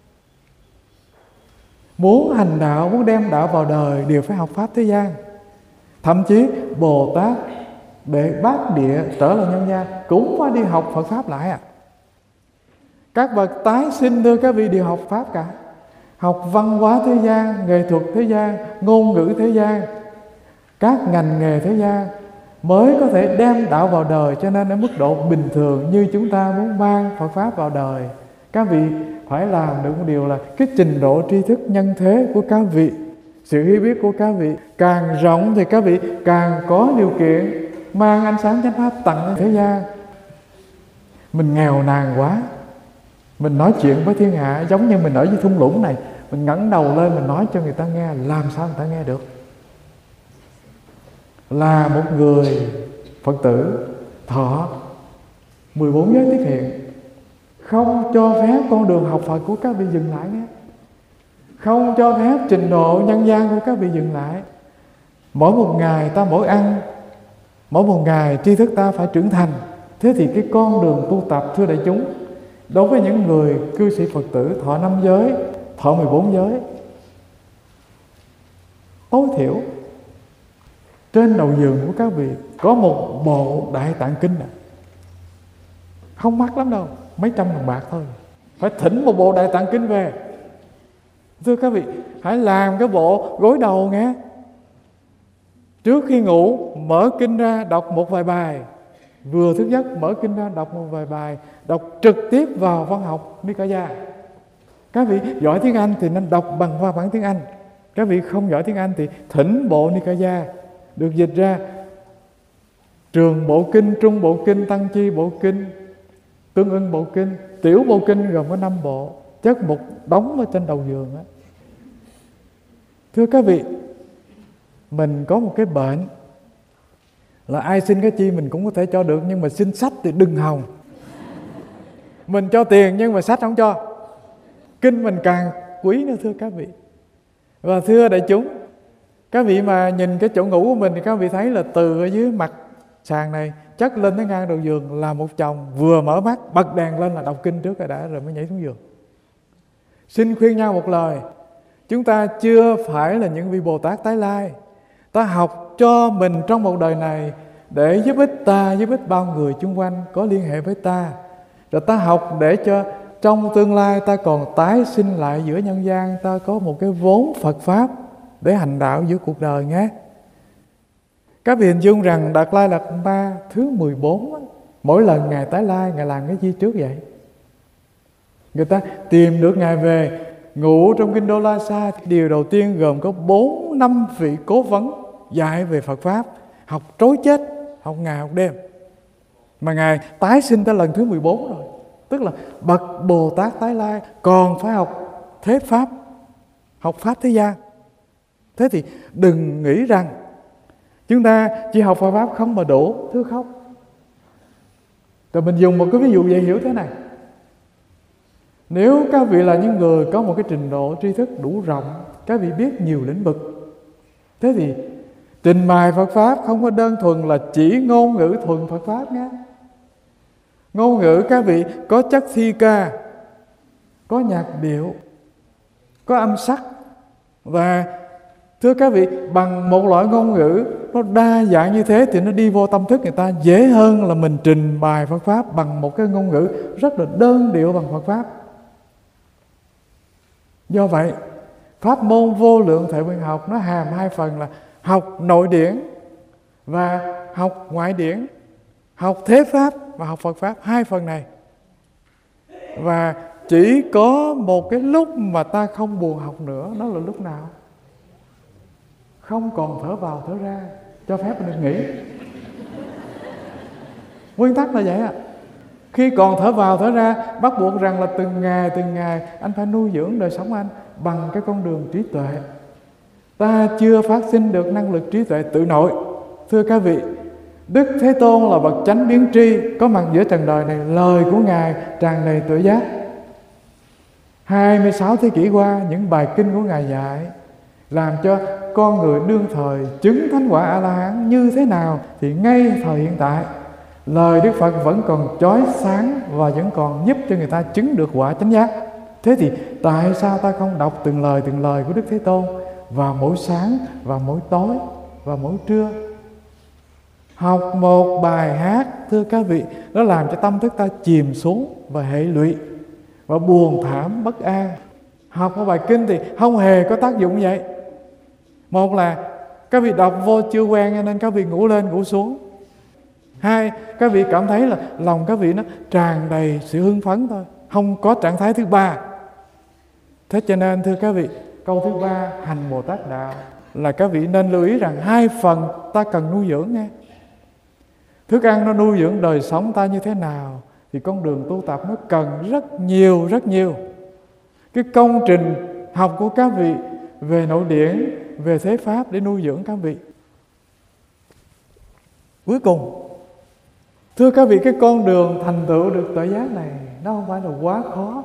Muốn hành đạo, muốn đem đạo vào đời đều phải học pháp thế gian. Thậm chí Bồ Tát để bát địa trở lại nhân gian cũng phải đi học Phật Pháp lại ạ. À. Các bậc tái sinh thưa các vị đều học Pháp cả. Học văn hóa thế gian, nghệ thuật thế gian, ngôn ngữ thế gian, các ngành nghề thế gian mới có thể đem đạo vào đời. Cho nên ở mức độ bình thường như chúng ta muốn mang Phật Pháp vào đời, các vị phải làm được một điều là cái trình độ tri thức nhân thế của các vị, sự hiểu biết của các vị càng rộng thì các vị càng có điều kiện mang ánh sáng chánh pháp tặng thế gian. Mình nghèo nàn quá, mình nói chuyện với thiên hạ giống như mình ở dưới thung lũng này, mình ngẩng đầu lên mình nói cho người ta nghe, làm sao người ta nghe được? Là một người Phật tử thọ mười bốn giới tiết hiện, không cho phép con đường học Phật của các vị dừng lại nhé. Không cho phép trình độ nhân gian của các vị dừng lại. Mỗi một ngày ta mỗi ăn, mỗi một ngày tri thức ta phải trưởng thành. Thế thì cái con đường tu tập, thưa đại chúng, đối với những người cư sĩ Phật tử thọ năm giới, thọ mười bốn giới, tối thiểu trên đầu giường của các vị có một bộ Đại Tạng Kinh này. Không mắc lắm đâu, mấy trăm đồng bạc thôi. Phải thỉnh một bộ Đại Tạng Kinh về. Thưa các vị, hãy làm cái bộ gối đầu nghe. Trước khi ngủ mở kinh ra đọc một vài bài, vừa thức giấc mở kinh ra đọc một vài bài, đọc trực tiếp vào văn học Nikaya. Các vị giỏi tiếng Anh thì nên đọc bằng văn bản tiếng Anh. Các vị không giỏi tiếng Anh thì thỉnh bộ Nikaya được dịch ra trường bộ kinh, trung bộ kinh, tăng chi bộ kinh, tương ưng bộ kinh, tiểu bộ kinh gồm có năm bộ, chất một đống ở trên đầu giường đó. Thưa các vị, mình có một cái bệnh là ai xin cái chi mình cũng có thể cho được, nhưng mà xin sách thì đừng hòng. Mình cho tiền nhưng mà sách không cho. Kinh mình càng quý nữa thưa các vị. Và thưa đại chúng, các vị mà nhìn cái chỗ ngủ của mình thì các vị thấy là từ ở dưới mặt sàn này chất lên tới ngang đầu giường là một chồng vừa mở mắt bật đèn lên là đọc kinh trước rồi đã, rồi mới nhảy xuống giường. Xin khuyên nhau một lời, chúng ta chưa phải là những vị Bồ Tát tái lai. Ta học cho mình trong một đời này để giúp ích ta, giúp ích bao người chung quanh có liên hệ với ta. Rồi ta học để cho trong tương lai ta còn tái sinh lại giữa nhân gian, ta có một cái vốn Phật Pháp để hành đạo giữa cuộc đời nhé. Các vị hình dung rằng Đạt Lai Lạt Ma thứ mười bốn, mỗi lần Ngài tái lai, Ngài làm cái gì trước vậy? Người ta tìm được Ngài về ngủ trong kinh Đô La Sa, điều đầu tiên gồm có bốn năm vị cố vấn dạy về Phật Pháp, học trối chết, học ngày học đêm. Mà Ngài tái sinh tới lần thứ mười bốn rồi. Tức là bậc Bồ Tát tái lai còn phải học thế Pháp, học Pháp thế gian. Thế thì đừng nghĩ rằng chúng ta chỉ học Phật Pháp không mà đủ. Thưa không. Rồi mình dùng một cái ví dụ dễ hiểu thế này. Nếu các vị là những người có một cái trình độ tri thức đủ rộng, các vị biết nhiều lĩnh vực, thế thì trình bày Phật Pháp không có đơn thuần là chỉ ngôn ngữ thuần Phật Pháp nhé. Ngôn ngữ các vị có chất thi ca, có nhạc điệu, có âm sắc. Và thưa các vị, bằng một loại ngôn ngữ nó đa dạng như thế thì nó đi vô tâm thức người ta dễ hơn là mình trình bày Phật Pháp bằng một cái ngôn ngữ rất là đơn điệu bằng Phật Pháp. Do vậy, pháp môn vô lượng Thệ Nguyện học nó hàm hai phần là học nội điển và học ngoại điển, học thế Pháp và học Phật Pháp, hai phần này. Và chỉ có một cái lúc mà ta không buồn học nữa, đó là lúc nào? Không còn thở vào thở ra, cho phép mình được nghỉ. Nguyên tắc là vậy ạ. Khi còn thở vào thở ra, bắt buộc rằng là từng ngày từng ngày anh phải nuôi dưỡng đời sống anh bằng cái con đường trí tuệ. Ta chưa phát sinh được năng lực trí tuệ tự nội. Thưa các vị, Đức Thế Tôn là bậc chánh biến tri, có mặt giữa trần đời này, lời của Ngài tràn đầy tuệ giác. hai mươi sáu thế kỷ qua, những bài kinh của Ngài dạy làm cho con người đương thời chứng thánh quả A-la-hán như thế nào thì ngay thời hiện tại lời Đức Phật vẫn còn chói sáng và vẫn còn giúp cho người ta chứng được quả chánh giác. Thế thì tại sao ta không đọc từng lời từng lời của Đức Thế Tôn vào mỗi sáng, vào mỗi tối, vào mỗi trưa? Học một bài hát, thưa các vị, nó làm cho tâm thức ta chìm xuống và hệ lụy và buồn thảm bất an. Học một bài kinh thì không hề có tác dụng vậy. Một là các vị đọc vô chưa quen nên các vị ngủ lên ngủ xuống. Hai, các vị cảm thấy là lòng các vị nó tràn đầy sự hưng phấn thôi, không có trạng thái thứ ba. Thế cho nên thưa các vị, câu thứ ba hành Bồ Tát đạo là các vị nên lưu ý rằng hai phần ta cần nuôi dưỡng nghe. Thức ăn nó nuôi dưỡng đời sống ta như thế nào thì con đường tu tập nó cần rất nhiều rất nhiều. Cái công trình học của các vị về nội điển, về thế Pháp để nuôi dưỡng các vị. Cuối cùng, thưa các vị, cái con đường thành tựu được tuệ giác này nó không phải là quá khó,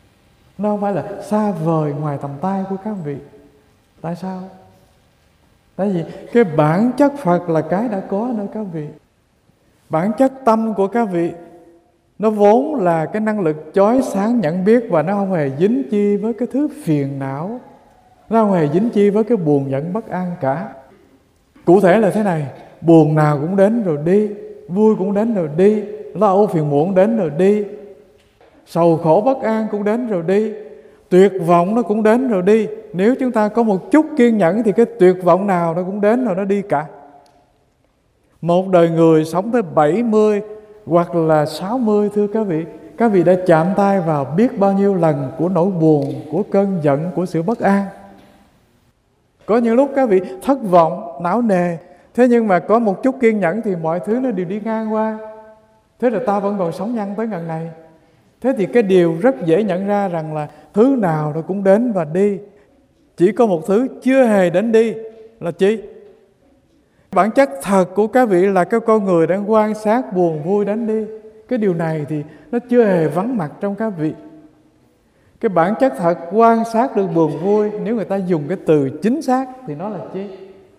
nó không phải là xa vời ngoài tầm tay của các vị. Tại sao? Tại vì cái bản chất Phật là cái đã có nơi các vị. Bản chất tâm của các vị nó vốn là cái năng lực chói sáng nhận biết, và nó không hề dính chi với cái thứ phiền não, nó không hề dính chi với cái buồn giận bất an cả. Cụ thể là thế này: buồn nào cũng đến rồi đi, vui cũng đến rồi đi, lo âu phiền muộn đến rồi đi, sầu khổ bất an cũng đến rồi đi, tuyệt vọng nó cũng đến rồi đi. Nếu chúng ta có một chút kiên nhẫn thì cái tuyệt vọng nào nó cũng đến rồi nó đi cả. Một đời người sống tới bảy mươi hoặc là sáu mươi, thưa các vị, các vị đã chạm tay vào biết bao nhiêu lần của nỗi buồn, của cơn giận, của sự bất an. Có những lúc các vị thất vọng, não nề, thế nhưng mà có một chút kiên nhẫn thì mọi thứ nó đều đi ngang qua. Thế là ta vẫn còn sống nhanh tới ngày này. Thế thì cái điều rất dễ nhận ra rằng là thứ nào nó cũng đến và đi. Chỉ có một thứ chưa hề đến đi là chi? Bản chất thật của các vị là các con người đang quan sát buồn vui đến đi. Cái điều này thì nó chưa hề vắng mặt trong các vị. Cái bản chất thật quan sát được buồn vui, nếu người ta dùng cái từ chính xác thì nó là chi?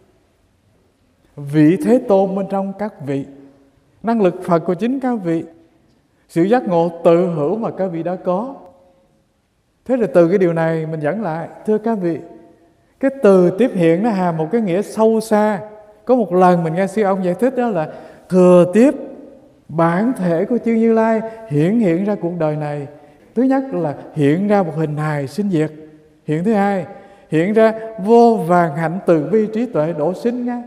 Vị Thế Tôn bên trong các vị, năng lực Phật của chính các vị, sự giác ngộ tự hữu mà các vị đã có. Thế rồi từ cái điều này mình dẫn lại, thưa các vị, cái từ tiếp hiện nó hàm một cái nghĩa sâu xa. Có một lần mình nghe sư ông giải thích, đó là thừa tiếp bản thể của chư Như Lai hiện hiện ra cuộc đời này. Thứ nhất là hiện ra một hình hài sinh diệt. Hiện thứ hai, hiện ra vô vàn hạnh từ bi trí tuệ độ sinh ngay.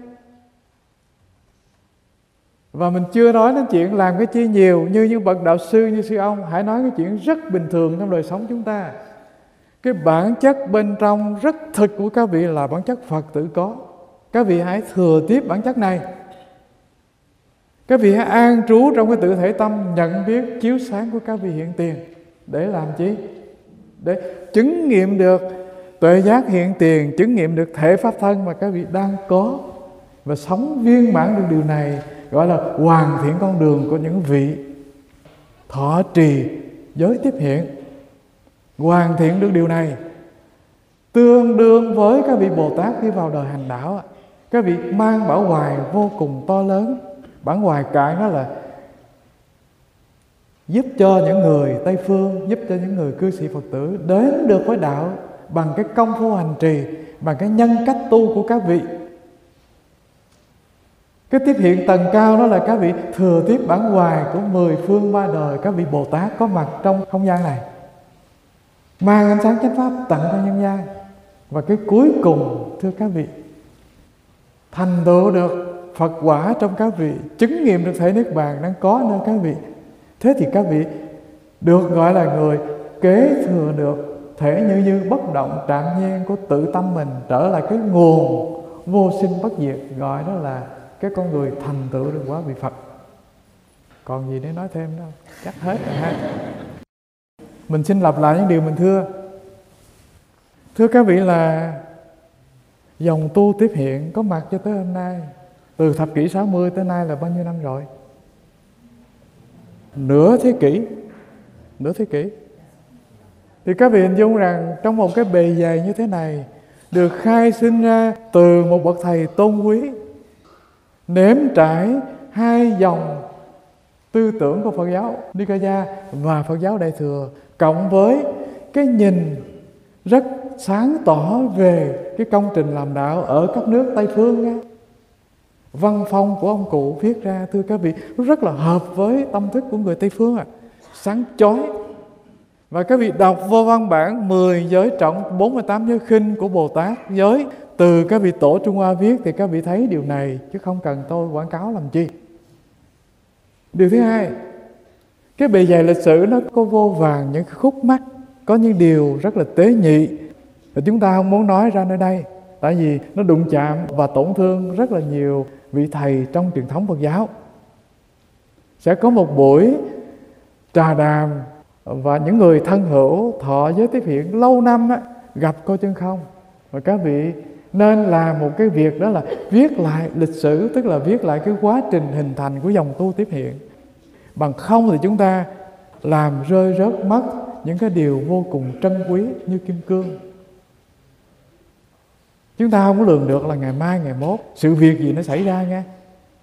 Và mình chưa nói đến chuyện làm cái chi nhiều như những bậc đạo sư như sư ông. Hãy nói cái chuyện rất bình thường trong đời sống chúng ta. Cái bản chất bên trong rất thực của các vị là bản chất Phật tự có. Các vị hãy thừa tiếp bản chất này. Các vị hãy an trú trong cái tự thể tâm nhận biết chiếu sáng của các vị hiện tiền. Để làm chi? Để chứng nghiệm được tuệ giác hiện tiền, chứng nghiệm được thể pháp thân mà các vị đang có, và sống viên mãn được điều này, gọi là hoàn thiện con đường của những vị thọ trì giới tiếp hiện. Hoàn thiện được điều này tương đương với các vị Bồ Tát đi vào đời hành đạo. Các vị mang bảo hoài vô cùng to lớn. Bản hoài cạn đó là giúp cho những người Tây Phương, giúp cho những người cư sĩ Phật tử đến được với đạo bằng cái công phu hành trì, bằng cái nhân cách tu của các vị. Cái tiếp hiện tầng cao đó là các vị thừa tiếp bản hoài của mười phương ba đời các vị Bồ Tát có mặt trong không gian này, mang ánh sáng chánh pháp tặng cho nhân gian. Và cái cuối cùng, thưa các vị, thành tựu được Phật quả trong các vị, chứng nghiệm được thể Niết Bàn đang có nơi các vị. Thế thì các vị được gọi là người kế thừa được thể như như bất động trạm nhiên của tự tâm mình, trở lại cái nguồn vô sinh bất diệt, gọi đó là cái con người thành tựu được quả vị Phật. Còn gì để nói thêm đâu, chắc hết rồi ha. Mình xin lặp lại những điều mình thưa. Thưa các vị là dòng tu tiếp hiện có mặt cho tới hôm nay, từ thập kỷ sáu mươi tới nay là bao nhiêu năm rồi? Nửa thế kỷ. Nửa thế kỷ. Thì các vị hình dung rằng trong một cái bề dày như thế này, được khai sinh ra từ một bậc thầy tôn quý, nếm trải hai dòng tư tưởng của Phật giáo Nikaya và Phật giáo Đại Thừa, cộng với cái nhìn rất sáng tỏ về cái công trình làm đạo ở các nước Tây Phương nha. Văn phong của ông cụ viết ra, thưa các vị, rất là hợp với tâm thức của người Tây Phương à. Sáng chói. Và các vị đọc vô văn bản mười giới trọng, bốn mươi tám giới khinh của Bồ Tát giới từ các vị tổ Trung Hoa viết, thì các vị thấy điều này, chứ không cần tôi quảng cáo làm chi. Điều thứ hai, cái bề dày lịch sử nó có vô vàn những khúc mắc, có những điều rất là tế nhị, và chúng ta không muốn nói ra nơi đây, tại vì nó đụng chạm và tổn thương rất là nhiều vị thầy trong truyền thống Phật giáo. Sẽ có một buổi trà đàm và những người thân hữu thọ giới tiếp hiện lâu năm á, gặp Cô Chân Không. Và các vị nên làm một cái việc, đó là viết lại lịch sử, tức là viết lại cái quá trình hình thành của dòng tu tiếp hiện. Bằng không thì chúng ta làm rơi rớt mất những cái điều vô cùng trân quý như kim cương. Chúng ta không có lường được là ngày mai ngày mốt sự việc gì nó xảy ra nghe.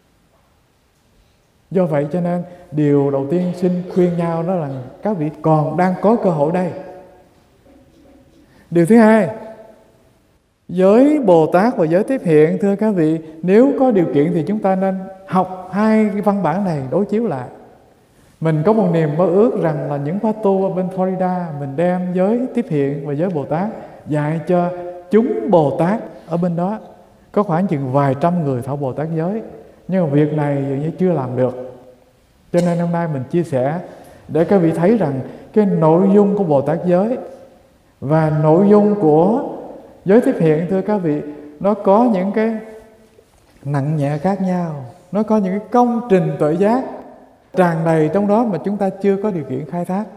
Do vậy cho nên điều đầu tiên xin khuyên nhau đó là các vị còn đang có cơ hội đây. Điều thứ hai, giới Bồ Tát và giới Tiếp Hiện, thưa các vị, nếu có điều kiện thì chúng ta nên học hai cái văn bản này đối chiếu lại. Mình có một niềm mơ ước rằng là những Pháp tu ở bên Florida, mình đem giới Tiếp Hiện và giới Bồ Tát dạy cho chúng Bồ Tát ở bên đó. Có khoảng chừng vài trăm người thọ Bồ Tát giới, nhưng mà việc này dường như chưa làm được. Cho nên hôm nay mình chia sẻ để các vị thấy rằng cái nội dung của Bồ Tát giới và nội dung của giới Tiếp Hiện, thưa các vị, nó có những cái nặng nhẹ khác nhau. Nó có những cái công trình tuệ giác tràn đầy trong đó mà chúng ta chưa có điều kiện khai thác.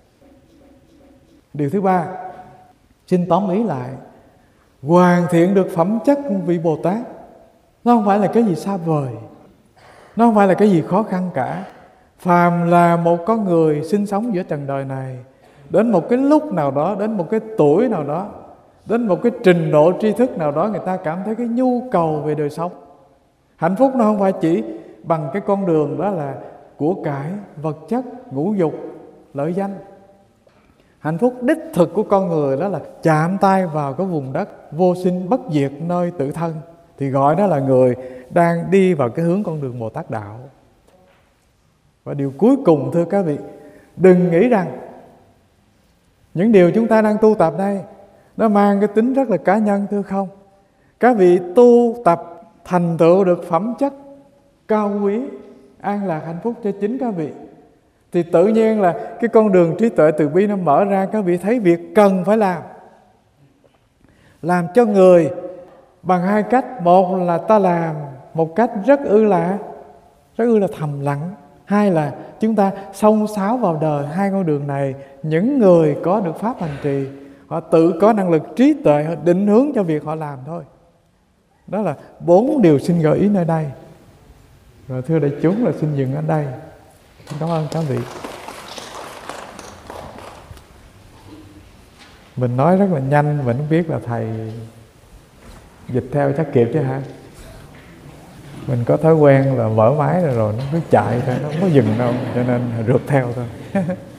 Điều thứ ba, xin tóm ý lại, hoàn thiện được phẩm chất của vị Bồ Tát nó không phải là cái gì xa vời, nó không phải là cái gì khó khăn cả. Phàm là một con người sinh sống giữa trần đời này, đến một cái lúc nào đó, đến một cái tuổi nào đó, đến một cái trình độ tri thức nào đó, người ta cảm thấy cái nhu cầu về đời sống. Hạnh phúc nó không phải chỉ bằng cái con đường đó là của cải, vật chất, ngũ dục, lợi danh. Hạnh phúc đích thực của con người đó là chạm tay vào cái vùng đất vô sinh bất diệt nơi tự thân, thì gọi đó là người đang đi vào cái hướng con đường Bồ Tát đạo. Và điều cuối cùng, thưa các vị, đừng nghĩ rằng những điều chúng ta đang tu tập đây nó mang cái tính rất là cá nhân, thưa không. Các vị tu tập thành tựu được phẩm chất cao quý, an lạc, hạnh phúc cho chính các vị, thì tự nhiên là cái con đường trí tuệ từ bi nó mở ra. Các vị thấy việc cần phải làm, làm cho người bằng hai cách. Một là ta làm một cách rất ư là rất ư là thầm lặng. Hai là chúng ta xông xáo vào đời hai con đường này. Những người có được pháp hành trì, họ tự có năng lực trí tuệ, họ định hướng cho việc họ làm thôi. Đó là bốn điều xin gợi ý nơi đây. Rồi thưa đại chúng là xin dừng ở đây. Cảm ơn các vị. Mình nói rất là nhanh, mình không biết là thầy dịch theo chắc kịp chứ hả? Mình có thói quen là mở máy rồi rồi nó cứ chạy thôi, nó không có dừng đâu, cho nên rượt theo thôi.